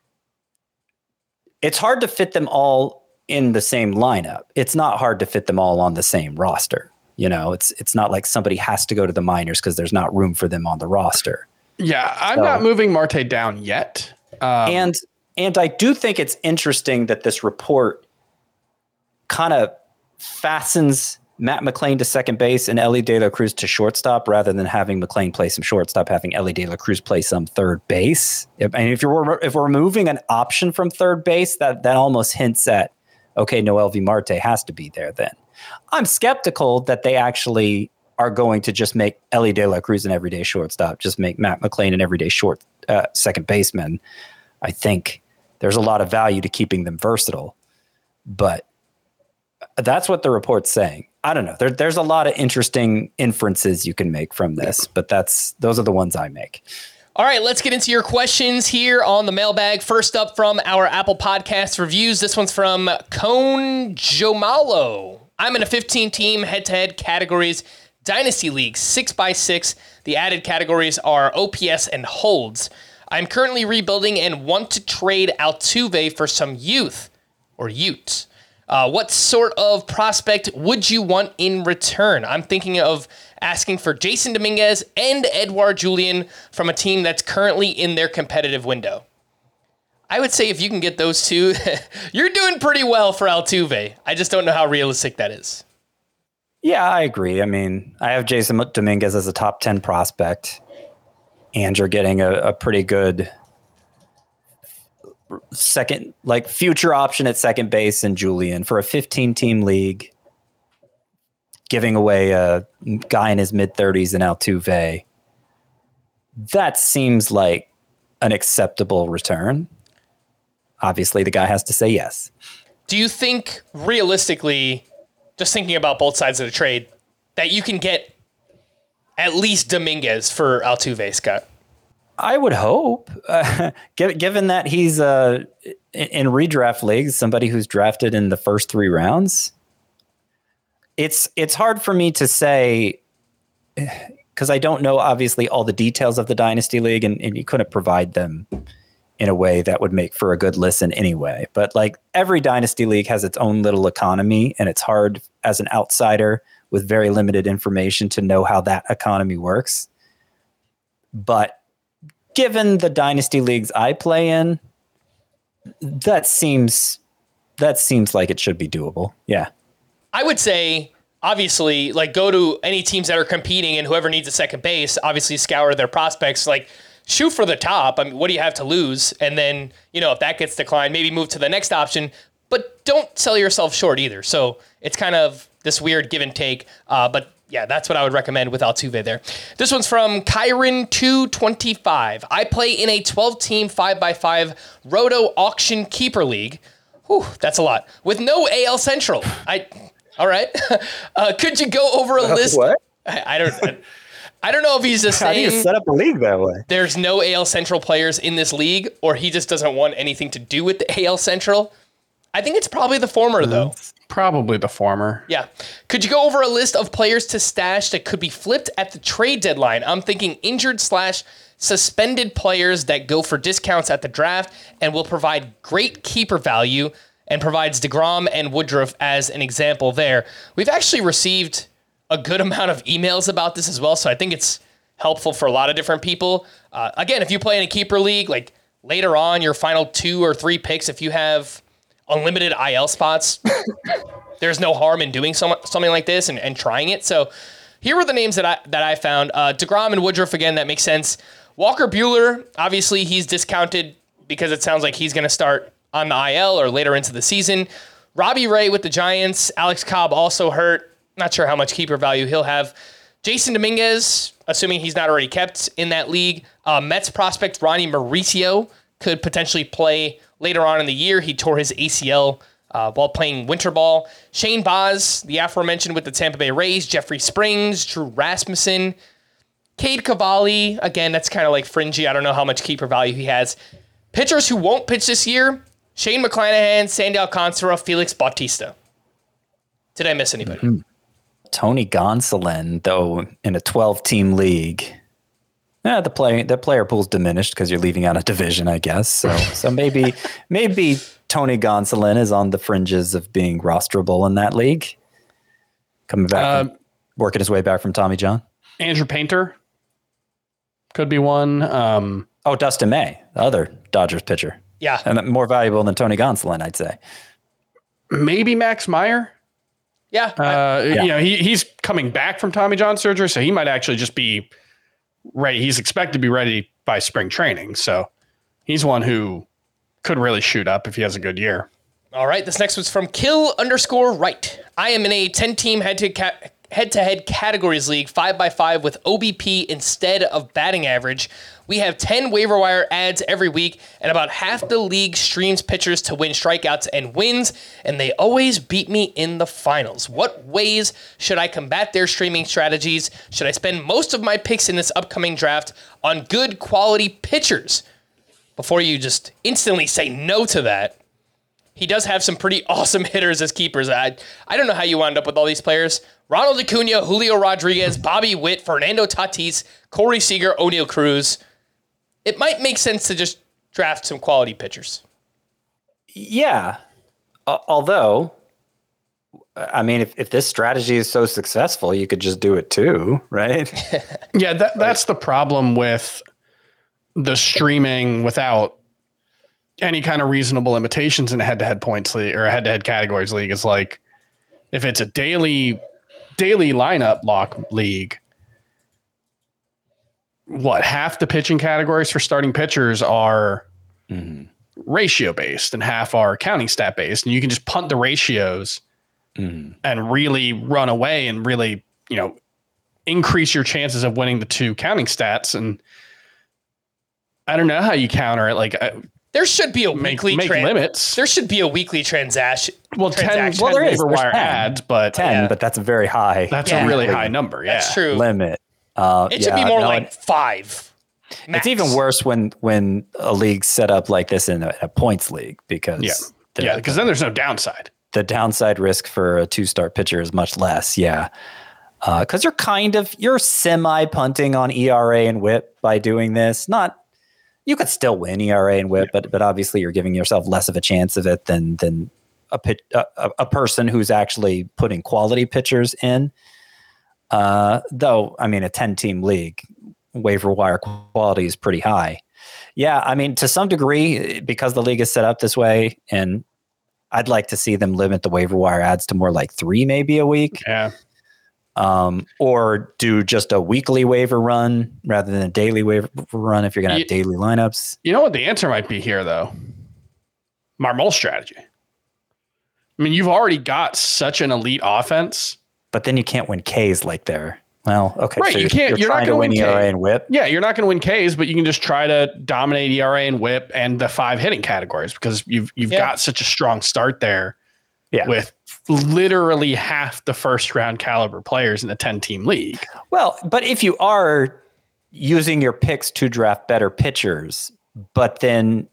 it's hard to fit them all in the same lineup. It's not hard to fit them all on the same roster. You know, it's it's not like somebody has to go to the minors because there's not room for them on the roster. Yeah, I'm So- not moving Marte down yet. Um, and and I do think it's interesting that this report kind of fastens Matt McLean to second base and Ellie De La Cruz to shortstop rather than having McLean play some shortstop, having Ellie De La Cruz play some third base. If, and if you're if we're removing an option from third base, that that almost hints at, okay, Noelvi Marte has to be there then. I'm skeptical that they actually are going to just make Ellie De La Cruz an everyday shortstop, just make Matt McLean an everyday short uh, second baseman. I think there's a lot of value to keeping them versatile, but that's what the report's saying. I don't know. There, there's a lot of interesting inferences you can make from this, but that's those are the ones I make. All right, let's get into your questions here on the mailbag. First up from our Apple Podcast reviews. This one's from Cone Jomalo. I'm in a fifteen-team head-to-head categories Dynasty League, six by six. The added categories are O P S and holds. I'm currently rebuilding and want to trade Altuve for some youth or Utes. Uh, what sort of prospect would you want in return? I'm thinking of asking for Jason Dominguez and Edouard Julien from a team that's currently in their competitive window. I would say if you can get those two, you're doing pretty well for Altuve. I just don't know how realistic that is. Yeah, I agree. I mean, I have Jason Dominguez as a top ten prospect, and you're getting a, a pretty good second, like future option at second base in Julian for a fifteen-team league, giving away a guy in his mid-thirties in Altuve. That seems like an acceptable return. Obviously, the guy has to say yes. Do you think, realistically, just thinking about both sides of the trade, that you can get at least Dominguez for Altuve, Scott? I would hope, uh, given that he's uh, in redraft leagues, somebody who's drafted in the first three rounds. It's it's hard for me to say because I don't know, obviously, all the details of the Dynasty League, and, and you couldn't provide them in a way that would make for a good listen anyway. But like every Dynasty League has its own little economy, and it's hard as an outsider with very limited information to know how that economy works. But given the Dynasty Leagues I play in, that seems that seems like it should be doable. Yeah. I would say, obviously, like go to any teams that are competing and whoever needs a second base, obviously scour their prospects, like shoot for the top. I mean, what do you have to lose? And then, you know, if that gets declined, maybe move to the next option, but don't sell yourself short either. So it's kind of this weird give and take. Uh, but yeah, that's what I would recommend with Altuve there. This one's from Kyron two twenty-five. I play in a twelve-team five by five Roto Auction Keeper League. Whew, that's a lot. With no A L Central. I, all right. Uh, could you go over a list? What? I, I don't I, I don't know if he's just How do you saying set up a league that way? there's no A L Central players in this league, or he just doesn't want anything to do with the A L Central. I think it's probably the former, though. Probably the former. Yeah. Could you go over a list of players to stash that could be flipped at the trade deadline? I'm thinking injured slash suspended players that go for discounts at the draft and will provide great keeper value, and provides DeGrom and Woodruff as an example there. We've actually received a good amount of emails about this as well, so I think it's helpful for a lot of different people. Uh, again, if you play in a keeper league, like later on, your final two or three picks, if you have unlimited I L spots, there's no harm in doing some, something like this and, and trying it. So here were the names that I that I found. Uh, DeGrom and Woodruff, again, that makes sense. Walker Buehler, obviously he's discounted because it sounds like he's going to start on the I L or later into the season. Robbie Ray with the Giants. Alex Cobb also hurt. Not sure how much keeper value he'll have. Jason Dominguez, assuming he's not already kept in that league. Uh, Mets prospect Ronnie Mauricio could potentially play later on in the year. He tore his A C L uh, while playing winter ball. Shane Baz, the aforementioned with the Tampa Bay Rays. Jeffrey Springs, Drew Rasmussen. Cade Cavalli, again, that's kind of like fringy. I don't know how much keeper value he has. Pitchers who won't pitch this year, Shane McClanahan, Sandy Alcantara, Felix Bautista. Did I miss anybody? Mm-hmm. Tony Gonsolin, though, in a twelve-team league, yeah, the play the player pool's diminished because you're leaving out a division, I guess. So, so maybe maybe Tony Gonsolin is on the fringes of being rosterable in that league, coming back, Uh, from, working his way back from Tommy John. Andrew Painter could be one. Um, oh, Dustin May, the other Dodgers pitcher. Yeah, and more valuable than Tony Gonsolin, I'd say. Maybe Max Meyer. Yeah. Uh, yeah. You know, he he's coming back from Tommy John surgery, so he might actually just be ready. He's expected to be ready by spring training. So he's one who could really shoot up if he has a good year. All right. This next one's from Kill underscore right. I am in a ten-team head-to ca- head-to-head categories league, five by five with O B P instead of batting average. We have ten waiver wire ads every week, and about half the league streams pitchers to win strikeouts and wins, and they always beat me in the finals. What ways should I combat their streaming strategies? Should I spend most of my picks in this upcoming draft on good quality pitchers? Before you just instantly say no to that, he does have some pretty awesome hitters as keepers. I, I don't know how you wound up with all these players. Ronald Acuna, Julio Rodriguez, Bobby Witt, Fernando Tatis, Corey Seager, O'Neal Cruz. It might make sense to just draft some quality pitchers. Yeah. Uh, although, I mean, if, if this strategy is so successful, you could just do it too, right? Yeah, that, that's the problem with the streaming without any kind of reasonable limitations in a head-to-head points league or a head-to-head categories league. Is like, if it's a daily daily lineup lock league, what, half the pitching categories for starting pitchers are mm-hmm. ratio based and half are counting stat based, and you can just punt the ratios mm-hmm. and really run away and really, you know, increase your chances of winning the two counting stats. And I don't know how you counter it. Like, I, there should be a make, weekly make tran- limits. There should be a weekly transaction. Well, ten, transaction. well, there is There's wire ten. ads, but ten, yeah. but that's a very high. That's Yeah. a really high number. Yeah, That's true. limit. Uh, It should yeah, be more no, like it- five. It's max. even worse when when a league's set up like this in a, a points league because Yeah. the, yeah, because then there's no downside. the downside risk for a two-star pitcher is much less. Yeah, because you're kind of you're semi punting on E R A and WHIP by doing this. Not you could still win E R A and WHIP, yeah. but but obviously you're giving yourself less of a chance of it than than a pit, a, a person who's actually putting quality pitchers in. Uh, though, I mean, a ten-team league, waiver wire quality is pretty high. Yeah, I mean, to some degree, because the league is set up this way, and I'd like to see them limit the waiver wire ads to more like three maybe a week. Yeah. Um, or do just a weekly waiver run rather than a daily waiver run if you're going to have You- daily lineups. You know what the answer might be here, though? Marmol strategy. I mean, you've already got such an elite offense. But then you can't win Ks like there. Well, okay. Right, so you you're, can't- You're, you're not trying to gonna win win E R A K. and WHIP. Yeah, you're not going to win Ks, but you can just try to dominate E R A and WHIP and the five hitting categories because you've you've Yeah. got such a strong start there Yeah. with literally half the first round caliber players in the ten team league. Well, but if you are using your picks to draft better pitchers, but then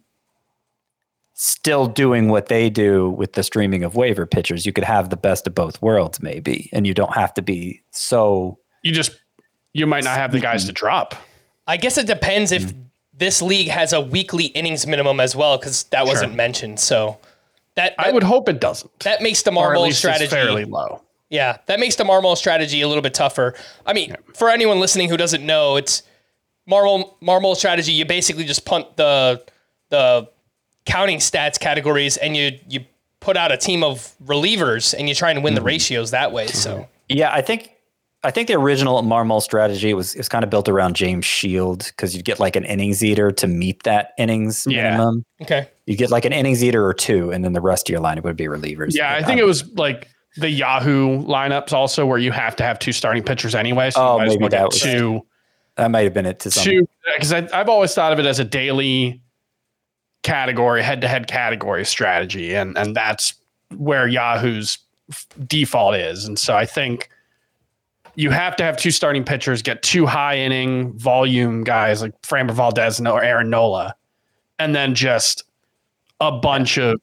still doing what they do with the streaming of waiver pitchers, you could have the best of both worlds maybe, and you don't have to be so. You just you might not have the guys to drop. I guess it depends if this league has a weekly innings minimum as well, because that wasn't Sure. mentioned. So that, that I would hope it doesn't. that makes the Or at Marmol least it's strategy fairly low. Yeah, that makes the Marmol strategy a little bit tougher. I mean, for anyone listening who doesn't know, it's Marmol Marmol strategy. You basically just punt the the counting stats categories, and you you put out a team of relievers, and you try and win the ratios that way. So Yeah, I think I think the original Marmol strategy was, it was kind of built around James Shield because you'd get like an innings eater to meet that innings Yeah. minimum. Okay. You get like an innings eater or two, and then the rest of your lineup would be relievers. Yeah, I But, think um, it was like the Yahoo lineups also where you have to have two starting pitchers anyway. So Oh, you might as maybe well get that was- two. that might have been it to some. Two, because I've always thought of it as a daily category, head-to-head category strategy, and and that's where Yahoo's f- default is. And so I think you have to have two starting pitchers, get two high inning volume guys like Framber Valdez or Aaron Nola, and then just a bunch of.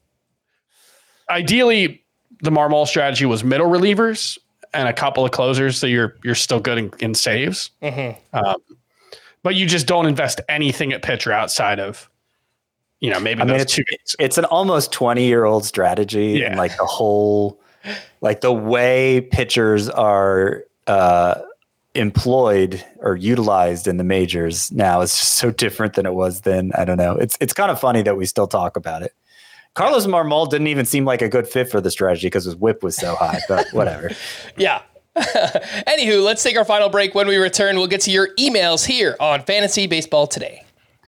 Ideally, the Marmol strategy was middle relievers and a couple of closers, so you're you're still good in, in saves. Mm-hmm. Um, but you just don't invest anything at pitcher outside of, you know, maybe I mean, those it's, two guys. it's an almost twenty year old strategy. Yeah. And like the whole, like the way pitchers are uh, employed or utilized in the majors now is just so different than it was then. I don't know. It's, it's kind of funny that we still talk about it. Carlos Marmol didn't even seem like a good fit for the strategy because his whip was so high, but whatever. Yeah. Anywho, let's take our final break. When we return, we'll get to your emails here on Fantasy Baseball Today.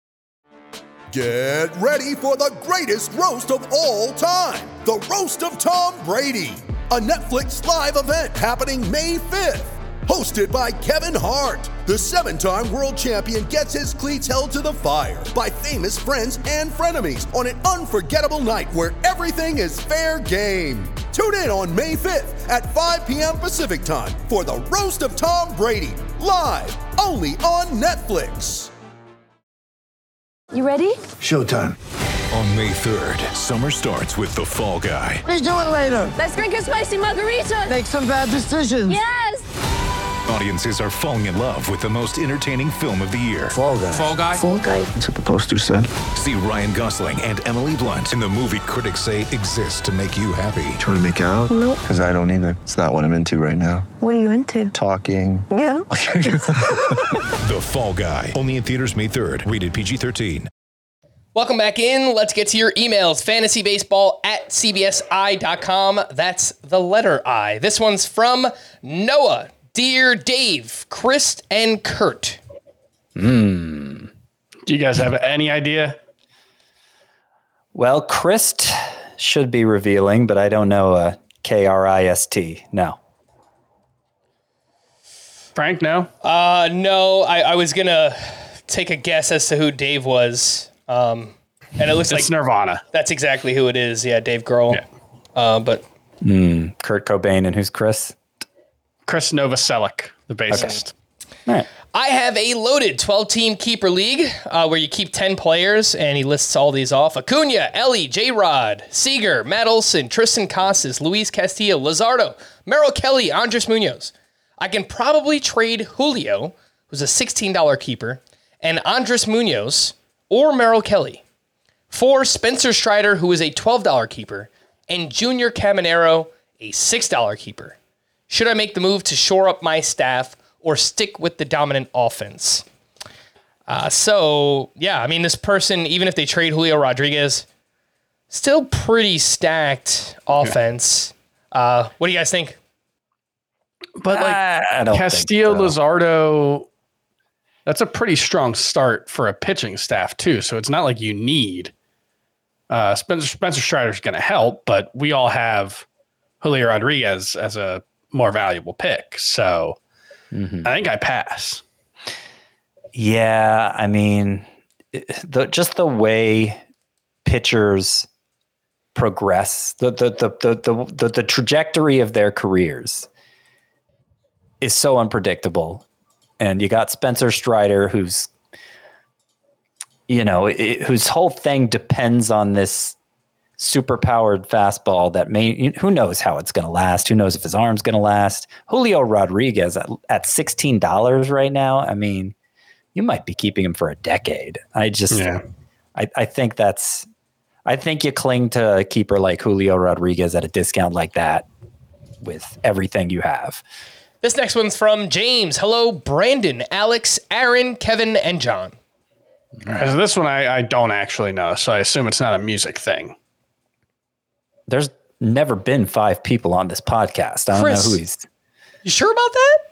Get ready for the greatest roast of all time, the Roast of Tom Brady, a Netflix live event happening May fifth. Hosted by Kevin Hart, the seven-time world champion gets his cleats held to the fire by famous friends and frenemies on an unforgettable night where everything is fair game. Tune in on May fifth at five p.m. Pacific time for the Roast of Tom Brady, live only on Netflix. You ready? Showtime. On May third, summer starts with The Fall Guy. Let's do it later. Let's drink a spicy margarita. Make some bad decisions. Yes. Audiences are falling in love with the most entertaining film of the year. Fall Guy. Fall Guy? Fall guy. That's what the poster said. See Ryan Gosling and Emily Blunt in the movie critics say exists to make you happy. Trying to make it out? Nope. Because I don't either. It's not what I'm into right now. What are you into? Talking. Yeah. The Fall Guy. Only in theaters May third. Rated P G thirteen. Welcome back in. Let's get to your emails. fantasybaseball at c b s i dot com. That's the letter I. This one's from Noah. Dear Dave, Chris, and Kurt. Hmm. Do you guys have any idea? Well, Christ should be revealing, but I don't know uh, K R I S T. No. Frank, no? Uh, no, I, I was going to take a guess as to who Dave was. Um, and it looks It's like Nirvana. That's exactly who it is. Yeah, Dave Grohl. Yeah. Uh, but Mm, Kurt Cobain, and who's Chris? Chris Novoselic, the bassist. All right. I have a loaded twelve-team keeper league uh, where you keep ten players, and he lists all these off. Acuna, Ellie, J-Rod, Seager, Matt Olson, Tristan Casas, Luis Castillo, Luzardo, Merrill Kelly, Andres Munoz. I can probably trade Julio, who's a sixteen dollars keeper, and Andres Munoz or Merrill Kelly for Spencer Strider, who is a twelve dollars keeper, and Junior Caminero, a six dollars keeper. Should I make the move to shore up my staff or stick with the dominant offense? Uh, so, yeah, I mean, this person, even if they trade Julio Rodriguez, still pretty stacked offense. Uh, what do you guys think? But like I don't Castillo, think so. Luzardo, that's a pretty strong start for a pitching staff too. So it's not like you need uh, Spencer Spencer Strider's going to help, but we all have Julio Rodriguez as a more valuable pick. So Mhm. I think I pass. Yeah, I mean, the just the way pitchers progress, the the the the the, the, the trajectory of their careers is so unpredictable. And you got Spencer Strider, who's, you know, it, whose whole thing depends on this super powered fastball that may, who knows how it's going to last? Who knows if his arm's going to last? Julio Rodriguez at, at sixteen dollars right now. I mean, you might be keeping him for a decade. I just, Yeah. I, I think that's, I think you cling to a keeper like Julio Rodriguez at a discount like that with everything you have. This next one's from James. Hello, Brandon, Alex, Aaron, Kevin, and John. All right, so this one I, I don't actually know, so I assume it's not a music thing. There's never been five people on this podcast. I don't Chris. know who he's. You sure about that?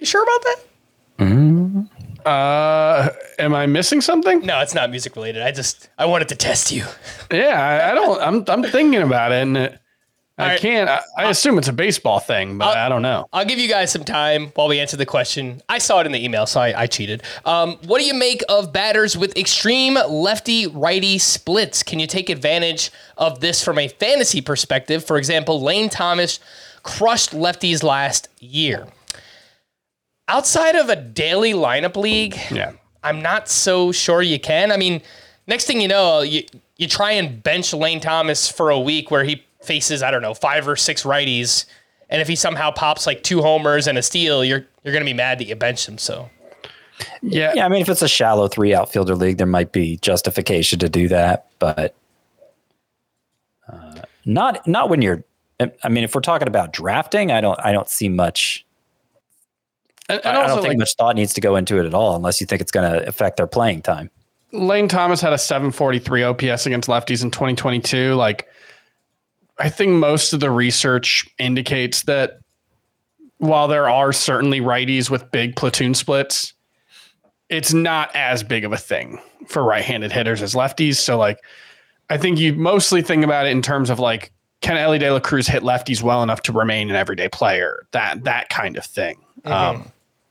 You sure about that? Mm-hmm. Uh, am I missing something? No, it's not music related. I just I wanted to test you. Yeah, I, I don't. I'm I'm thinking about it, and it, I right. can't. I, I assume it's a baseball thing, but I'll, I don't know. I'll give you guys some time while we answer the question. I saw it in the email, so I, I cheated. Um, what do you make of batters with extreme lefty-righty splits? Can you take advantage of this from a fantasy perspective? For example, Lane Thomas crushed lefties last year. Outside of a daily lineup league, yeah. I'm not so sure you can. I mean, next thing you know, you you try and bench Lane Thomas for a week where he faces, I don't know, five or six righties, and if he somehow pops like two homers and a steal, you're you're gonna be mad that you benched him. So, yeah, yeah. I mean, if it's a shallow three outfielder league, there might be justification to do that, but uh, not not when you're. I mean, if we're talking about drafting, I don't I don't see much. And, and I don't think like, much thought needs to go into it at all, unless you think it's going to affect their playing time. Lane Thomas had a seven forty-three O P S against lefties in twenty twenty-two. Like, I think most of the research indicates that while there are certainly righties with big platoon splits, it's not as big of a thing for right-handed hitters as lefties. So, like, I think you mostly think about it in terms of like, can Elly De La Cruz hit lefties well enough to remain an everyday player? That that kind of thing. Mm-hmm. Um,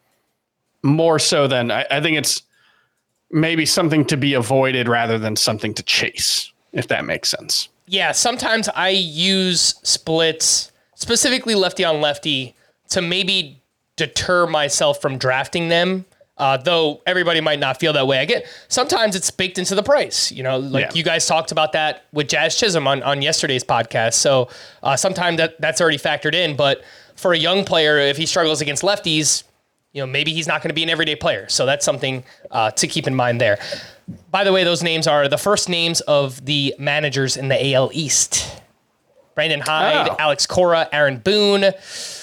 more so than I, I think it's maybe something to be avoided rather than something to chase, if that makes sense. Yeah, sometimes I use splits, specifically lefty on lefty, to maybe deter myself from drafting them. Uh, though everybody might not feel that way. I get sometimes it's baked into the price. You know, like yeah. you guys talked about that with Jazz Chisholm on, on yesterday's podcast. So uh, sometimes that, that's already factored in. But for a young player, if he struggles against lefties, you know, maybe he's not going to be an everyday player. So that's something uh, to keep in mind there. By the way, those names are the first names of the managers in the A L East. Brandon Hyde, oh. Alex Cora, Aaron Boone,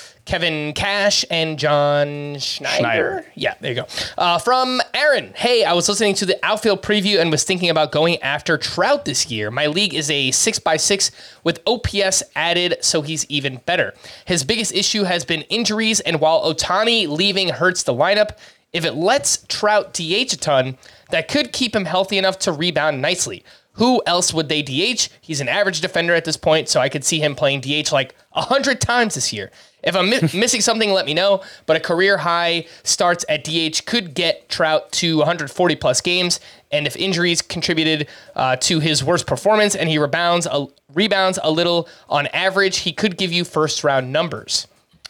Kevin Cash, and John Schneider. Schneider. Yeah, there you go. Uh, from Aaron. Hey, I was listening to the outfield preview and was thinking about going after Trout this year. My league is a six by six with O P S added, so he's even better. His biggest issue has been injuries, and while Ohtani leaving hurts the lineup, if it lets Trout D H a ton, that could keep him healthy enough to rebound nicely. Who else would they D H? He's an average defender at this point, so I could see him playing D H like one hundred times this year. If I'm mi- missing something, let me know. But a career high starts at D H could get Trout to one hundred forty plus games. And if injuries contributed uh, to his worst performance and he rebounds a, rebounds a little on average, he could give you first round numbers.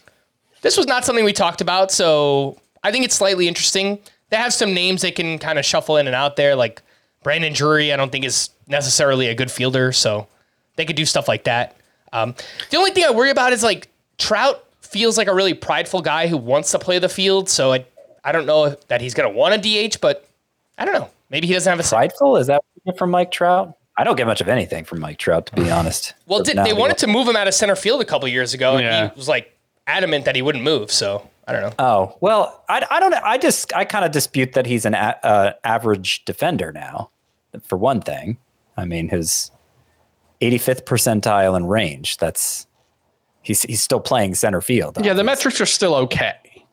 This was not something we talked about, so I think it's slightly interesting. They have some names they can kind of shuffle in and out there, like Brandon Drury, I don't think is necessarily a good fielder, so they could do stuff like that. Um, the only thing I worry about is like Trout feels like a really prideful guy who wants to play the field, so I I don't know that he's going to want a D H, but I don't know. Maybe he doesn't have a... Prideful? Is that what you get from Mike Trout? I don't get much of anything from Mike Trout, to be honest. Well, did, they wanted to move him out of center field a couple years ago, and yeah. he was like adamant that he wouldn't move, so I don't know. Oh, well, I, I don't know. I just, I kind of dispute that he's an a, uh, average defender now, for one thing. I mean, his eighty-fifth percentile in range, that's... He's he's still playing center field. Obviously. Yeah, the metrics are still okay.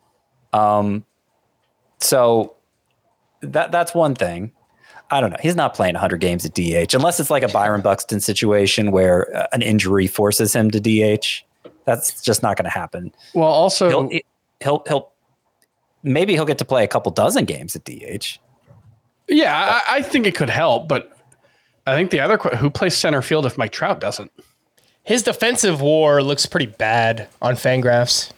Um, so that that's one thing. I don't know. He's not playing one hundred games at D H unless it's like a Byron Buxton situation where an injury forces him to D H. That's just not going to happen. Well, also he'll, he'll he'll maybe he'll get to play a couple dozen games at D H. Yeah, I, I think it could help, but I think the other who plays center field if Mike Trout doesn't. His defensive war looks pretty bad on Fangraphs.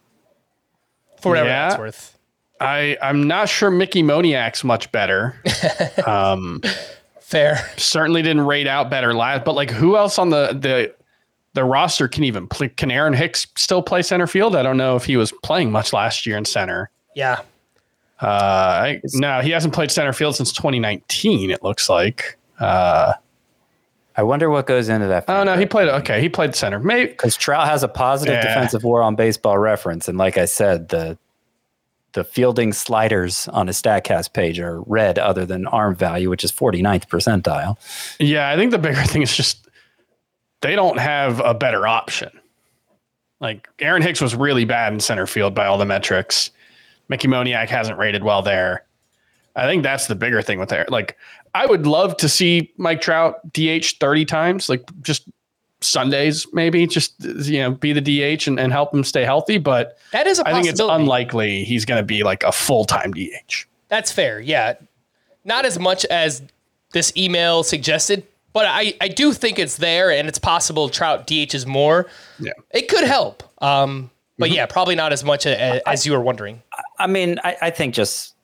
For whatever yeah, that's worth. I, I'm not sure Mickey Moniak's much better. um, Fair. Certainly didn't rate out better last, but like who else on the, the, the roster can even play? Can Aaron Hicks still play center field? I don't know if he was playing much last year in center. Yeah. Uh, I, no, he hasn't played center field since twenty nineteen, it looks like. Uh, I wonder what goes into that. Oh no, he played. Okay, he played center. Maybe because Trout has a positive yeah. defensive war on Baseball Reference, and like I said, the the fielding sliders on his Statcast page are red, other than arm value, which is forty-ninth percentile. Yeah, I think the bigger thing is just they don't have a better option. Like Aaron Hicks was really bad in center field by all the metrics. Mickey Moniak hasn't rated well there. I think that's the bigger thing with there. Like, I would love to see Mike Trout D H thirty times, like just Sundays, maybe just, you know, be the D H and, and help him stay healthy. But that is a I think it's possibility. unlikely he's going to be like a full-time D H. That's fair. Yeah. Not as much as this email suggested, but I, I do think it's there and it's possible Trout D H is more. Yeah. It could help. Um, but mm-hmm. yeah, probably not as much as, as you were wondering. I mean, I, I think just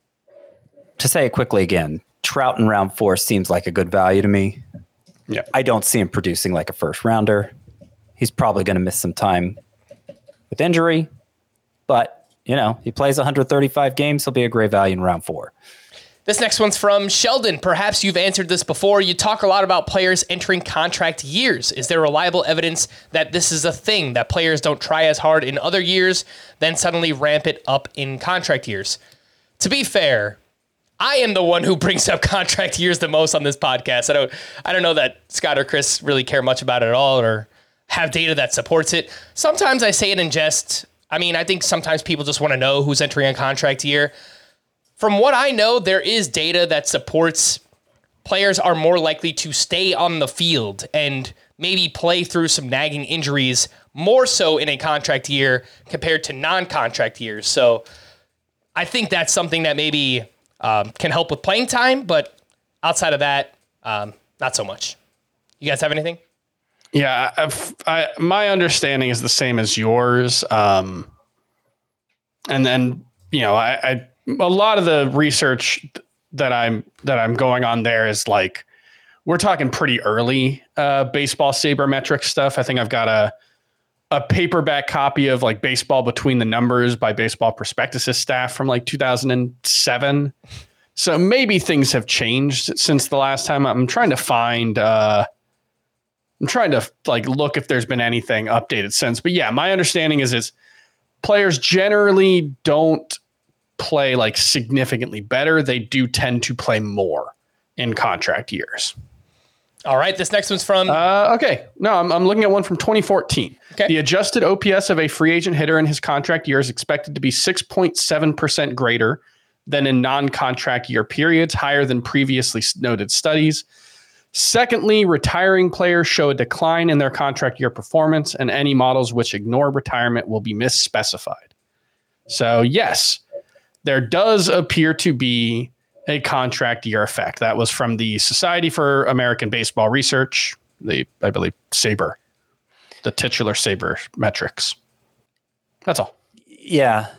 to say it quickly again, Trout in round four seems like a good value to me. Yeah. I don't see him producing like a first rounder. He's probably going to miss some time with injury, but you know, he plays one hundred thirty-five games. He'll be a great value in round four. This next one's from Sheldon. Perhaps you've answered this before. You talk a lot about players entering contract years. Is there reliable evidence that this is a thing, that players don't try as hard in other years, then suddenly ramp it up in contract years? To be fair, I am the one who brings up contract years the most on this podcast. I don't I don't know that Scott or Chris really care much about it at all or have data that supports it. Sometimes I say it in jest. I mean, I think sometimes people just want to know who's entering a contract year. From what I know, there is data that supports players are more likely to stay on the field and maybe play through some nagging injuries more so in a contract year compared to non-contract years. So I think that's something that maybe Um, can help with playing time, but outside of that, um, not so much. You guys have anything? Yeah, I've, I, my understanding is the same as yours. Um, and then, you know, I, I a lot of the research that I'm that I'm going on there is like we're talking pretty early uh, baseball sabermetric stuff. I think I've got a a paperback copy of like Baseball Between the Numbers by Baseball Prospectus' staff from like two thousand seven. So maybe things have changed since the last time. I'm trying to find, uh, I'm trying to like look if there's been anything updated since. But yeah, my understanding is is players generally don't play like significantly better. They do tend to play more in contract years. All right, this next one's from... Uh, okay, no, I'm, I'm looking at one from twenty fourteen. Okay. The adjusted O P S of a free agent hitter in his contract year is expected to be six point seven percent greater than in non-contract year periods, higher than previously noted studies. Secondly, retiring players show a decline in their contract year performance, and any models which ignore retirement will be misspecified. So, yes, there does appear to be a contract year effect. That was from the Society for American Baseball Research, the, I believe, SABR, the titular SABR metrics. That's all. Yeah.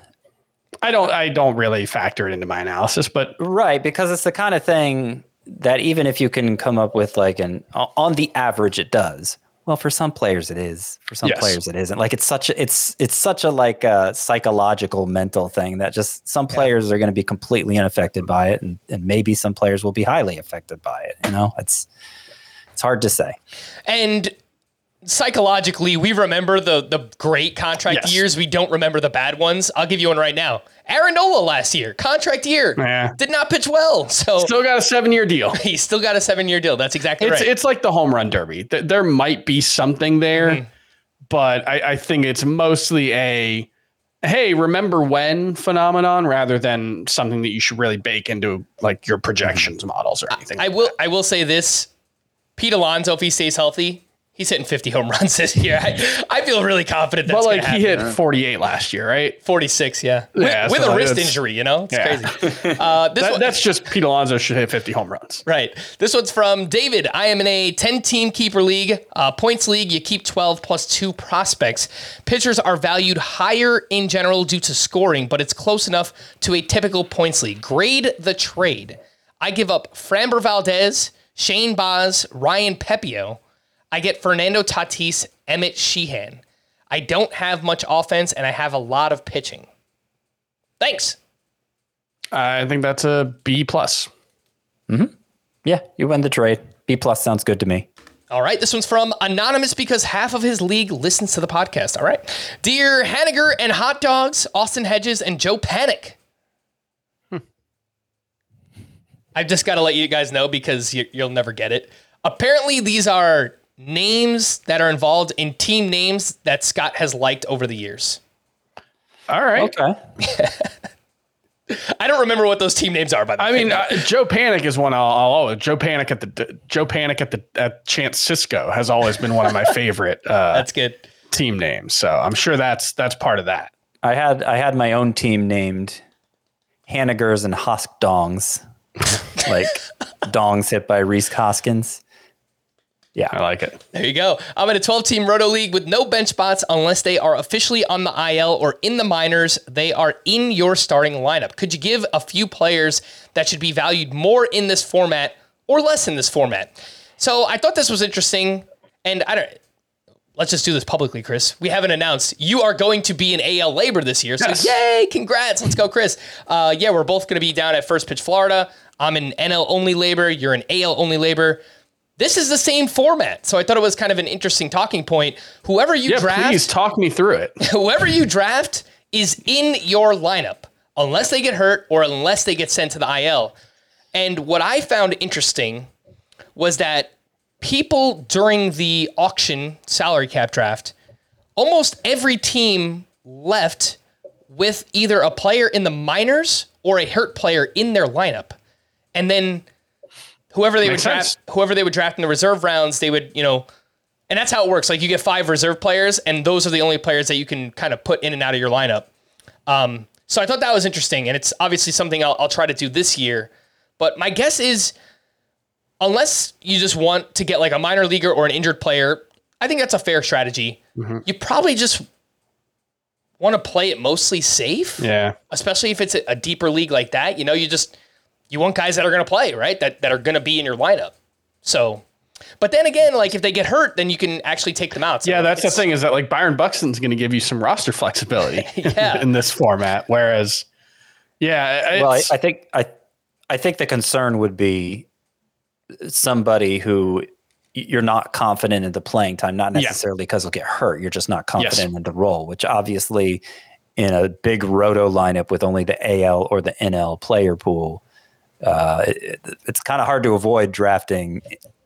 I don't, I don't really factor it into my analysis, but right. Because it's the kind of thing that even if you can come up with like an, on the average, it does. Well, for some players it is. For some Yes. players it isn't. Like it's such a, it's it's such a like a psychological mental thing that just some players are going to be completely unaffected by it, and, and maybe some players will be highly affected by it. You know, it's it's hard to say. And psychologically, we remember the the great contract Yes. years. We don't remember the bad ones. I'll give you one right now. Aaron Nola last year, contract year, Yeah. did not pitch well. So still got a seven-year deal. he still got a seven-year deal. That's exactly It's right. it's like the home run derby. Th- There might be something there, Mhm. but I, I think it's mostly a hey, remember when phenomenon rather than something that you should really bake into like your projections models or anything. I will I will say this. Pete Alonso, if he stays healthy, he's hitting fifty home runs this year. I, I feel really confident that's But like gonna he happen. hit forty-eight last year, right? forty-six, yeah. With, Yeah, with so a wrist it's- injury, you know? It's Yeah. crazy. Uh, this That- one, that's just Pete Alonso should hit fifty home runs. Right. This one's from David. I am in a ten-team keeper league. Uh, points league, you keep twelve plus two prospects. Pitchers are valued higher in general due to scoring, but it's close enough to a typical points league. Grade the trade. I give up Framber Valdez, Shane Baz, Ryan Pepio. I get Fernando Tatis, Emmett Sheehan. I don't have much offense, and I have a lot of pitching. Thanks. I think that's a B plus. Mm-hmm. Yeah, you win the trade. B plus sounds good to me. All right, this one's from Anonymous because half of his league listens to the podcast. All right. Dear Hanniger and Hot Dogs, Austin Hedges, and Joe Panic. Hmm. I've just got to let you guys know because you, you'll never get it. Apparently, these are names that are involved in team names that Scott has liked over the years. All right. Okay. I don't remember what those team names are, by the way. I mean, uh, Joe Panic is one I'll, I'll always. Joe Panic at the Joe Panic at the at Chance Cisco has always been one of my favorite. Uh, that's good team names. So I'm sure that's that's part of that. I had I had my own team named Hanigers and Hosk Dongs, like dongs hit by Reese Hoskins. Yeah, I like it. There you go. I'm in a twelve-team Roto League with no bench spots unless they are officially on the I L or in the minors. They are in your starting lineup. Could you give a few players that should be valued more in this format or less in this format? So I thought this was interesting, and I don't. Let's just do this publicly, Chris. We haven't announced you are going to be an A L labor this year, so yes. Yay! Congrats. Let's go, Chris. Uh, yeah, we're both going to be down at First Pitch Florida. I'm an N L only labor. You're an A L only labor. This is the same format, so I thought it was kind of an interesting talking point. Whoever you yeah, draft, please talk me through it. Whoever you draft is in your lineup, unless they get hurt or unless they get sent to the I L. And what I found interesting was that people during the auction salary cap draft, almost every team left with either a player in the minors or a hurt player in their lineup, and then Whoever they Makes would draft, sense. whoever they would draft in the reserve rounds, they would, you know, and that's how it works. Like you get five reserve players, and those are the only players that you can kind of put in and out of your lineup. Um, so I thought that was interesting, and it's obviously something I'll, I'll try to do this year. But my guess is, unless you just want to get like a minor leaguer or an injured player, I think that's a fair strategy. Mm-hmm. You probably just want to play it mostly safe. Yeah. Especially if it's a, a deeper league like that. You know, you just. You want guys that are going to play, right? That that are going to be in your lineup. So, but then again, like if they get hurt, then you can actually take them out. So yeah, that's the thing is that like Byron Buxton's going to give you some roster flexibility yeah. in this format. Whereas, yeah, well, I, I think I I think the concern would be somebody who you're not confident in the playing time, not necessarily because yeah. they'll get hurt. You're just not confident yes. in the role, which obviously in a big roto lineup with only the A L or the N L player pool. Uh, it, it's kind of hard to avoid drafting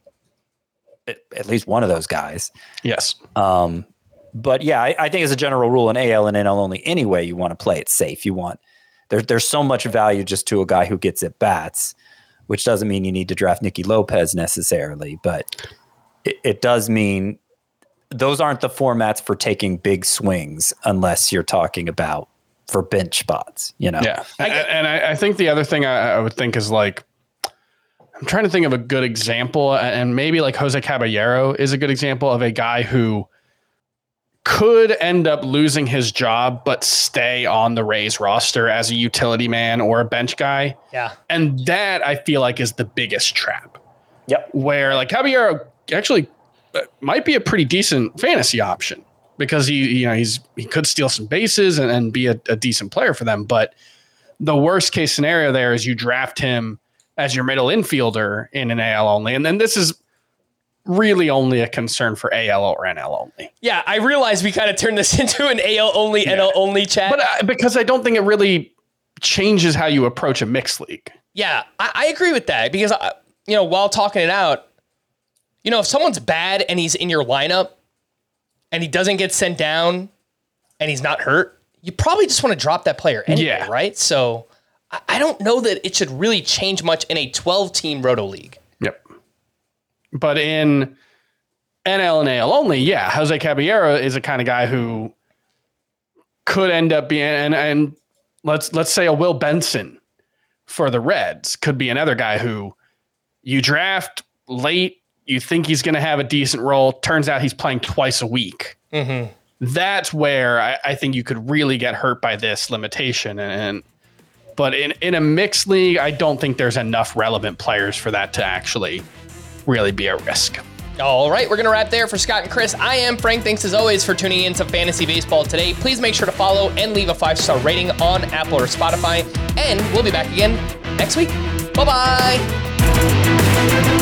at, at least one of those guys. Yes. Um, but yeah, I, I think as a general rule in A L and N L only anyway, you want to play it safe. You want there, there's so much value just to a guy who gets at bats, which doesn't mean you need to draft Nicky Lopez necessarily, but it, it does mean those aren't the formats for taking big swings unless you're talking about for bench spots, you know? Yeah. And, and I, I think the other thing I, I would think is like, I'm trying to think of a good example, and maybe like Jose Caballero is a good example of a guy who could end up losing his job, but stay on the Rays roster as a utility man or a bench guy. Yeah. And that I feel like is the biggest trap. Yep. Where like Caballero actually might be a pretty decent fantasy option. Because he, you know, he's he could steal some bases and, and be a, a decent player for them. But the worst case scenario there is you draft him as your middle infielder in an A L only. And then this is really only a concern for A L or N L only. Yeah, I realize we kind of turned this into an A L only, yeah. N L only chat. But uh, because I don't think it really changes how you approach a mixed league. Yeah, I, I agree with that. Because, I, you know, while talking it out, you know, if someone's bad and he's in your lineup, and he doesn't get sent down and he's not hurt, you probably just want to drop that player anyway, yeah. right? So I don't know that it should really change much in a twelve-team Roto League. Yep. But in N L and A L only, yeah, Jose Caballero is a kind of guy who could end up being, and, and let's let's say a Will Benson for the Reds could be another guy who you draft late, you think he's going to have a decent role. Turns out he's playing twice a week. Mm-hmm. That's where I, I think you could really get hurt by this limitation. And, and but in, in a mixed league, I don't think there's enough relevant players for that to actually really be a risk. All right, we're going to wrap there for Scott and Chris. I am Frank. Thanks as always for tuning in to Fantasy Baseball today. Please make sure to follow and leave a five-star rating on Apple or Spotify. And we'll be back again next week. Bye-bye.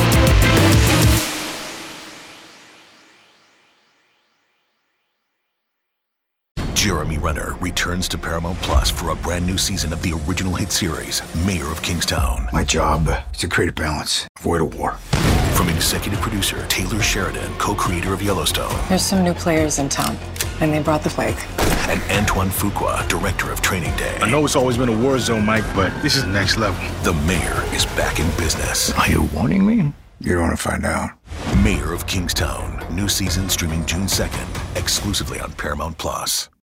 Jeremy Renner returns to Paramount Plus for a brand new season of the original hit series, Mayor of Kingstown. My job is to create a balance, avoid a war. From executive producer Taylor Sheridan, co-creator of Yellowstone, There's some new players in town, and they brought the plague. and Antoine Fuqua, director of Training Day. I know it's always been a war zone, Mike, but this is next level. The mayor is back in business. Are you warning me? You're gonna find out. Mayor of Kingstown. New season streaming June second, exclusively on Paramount Plus.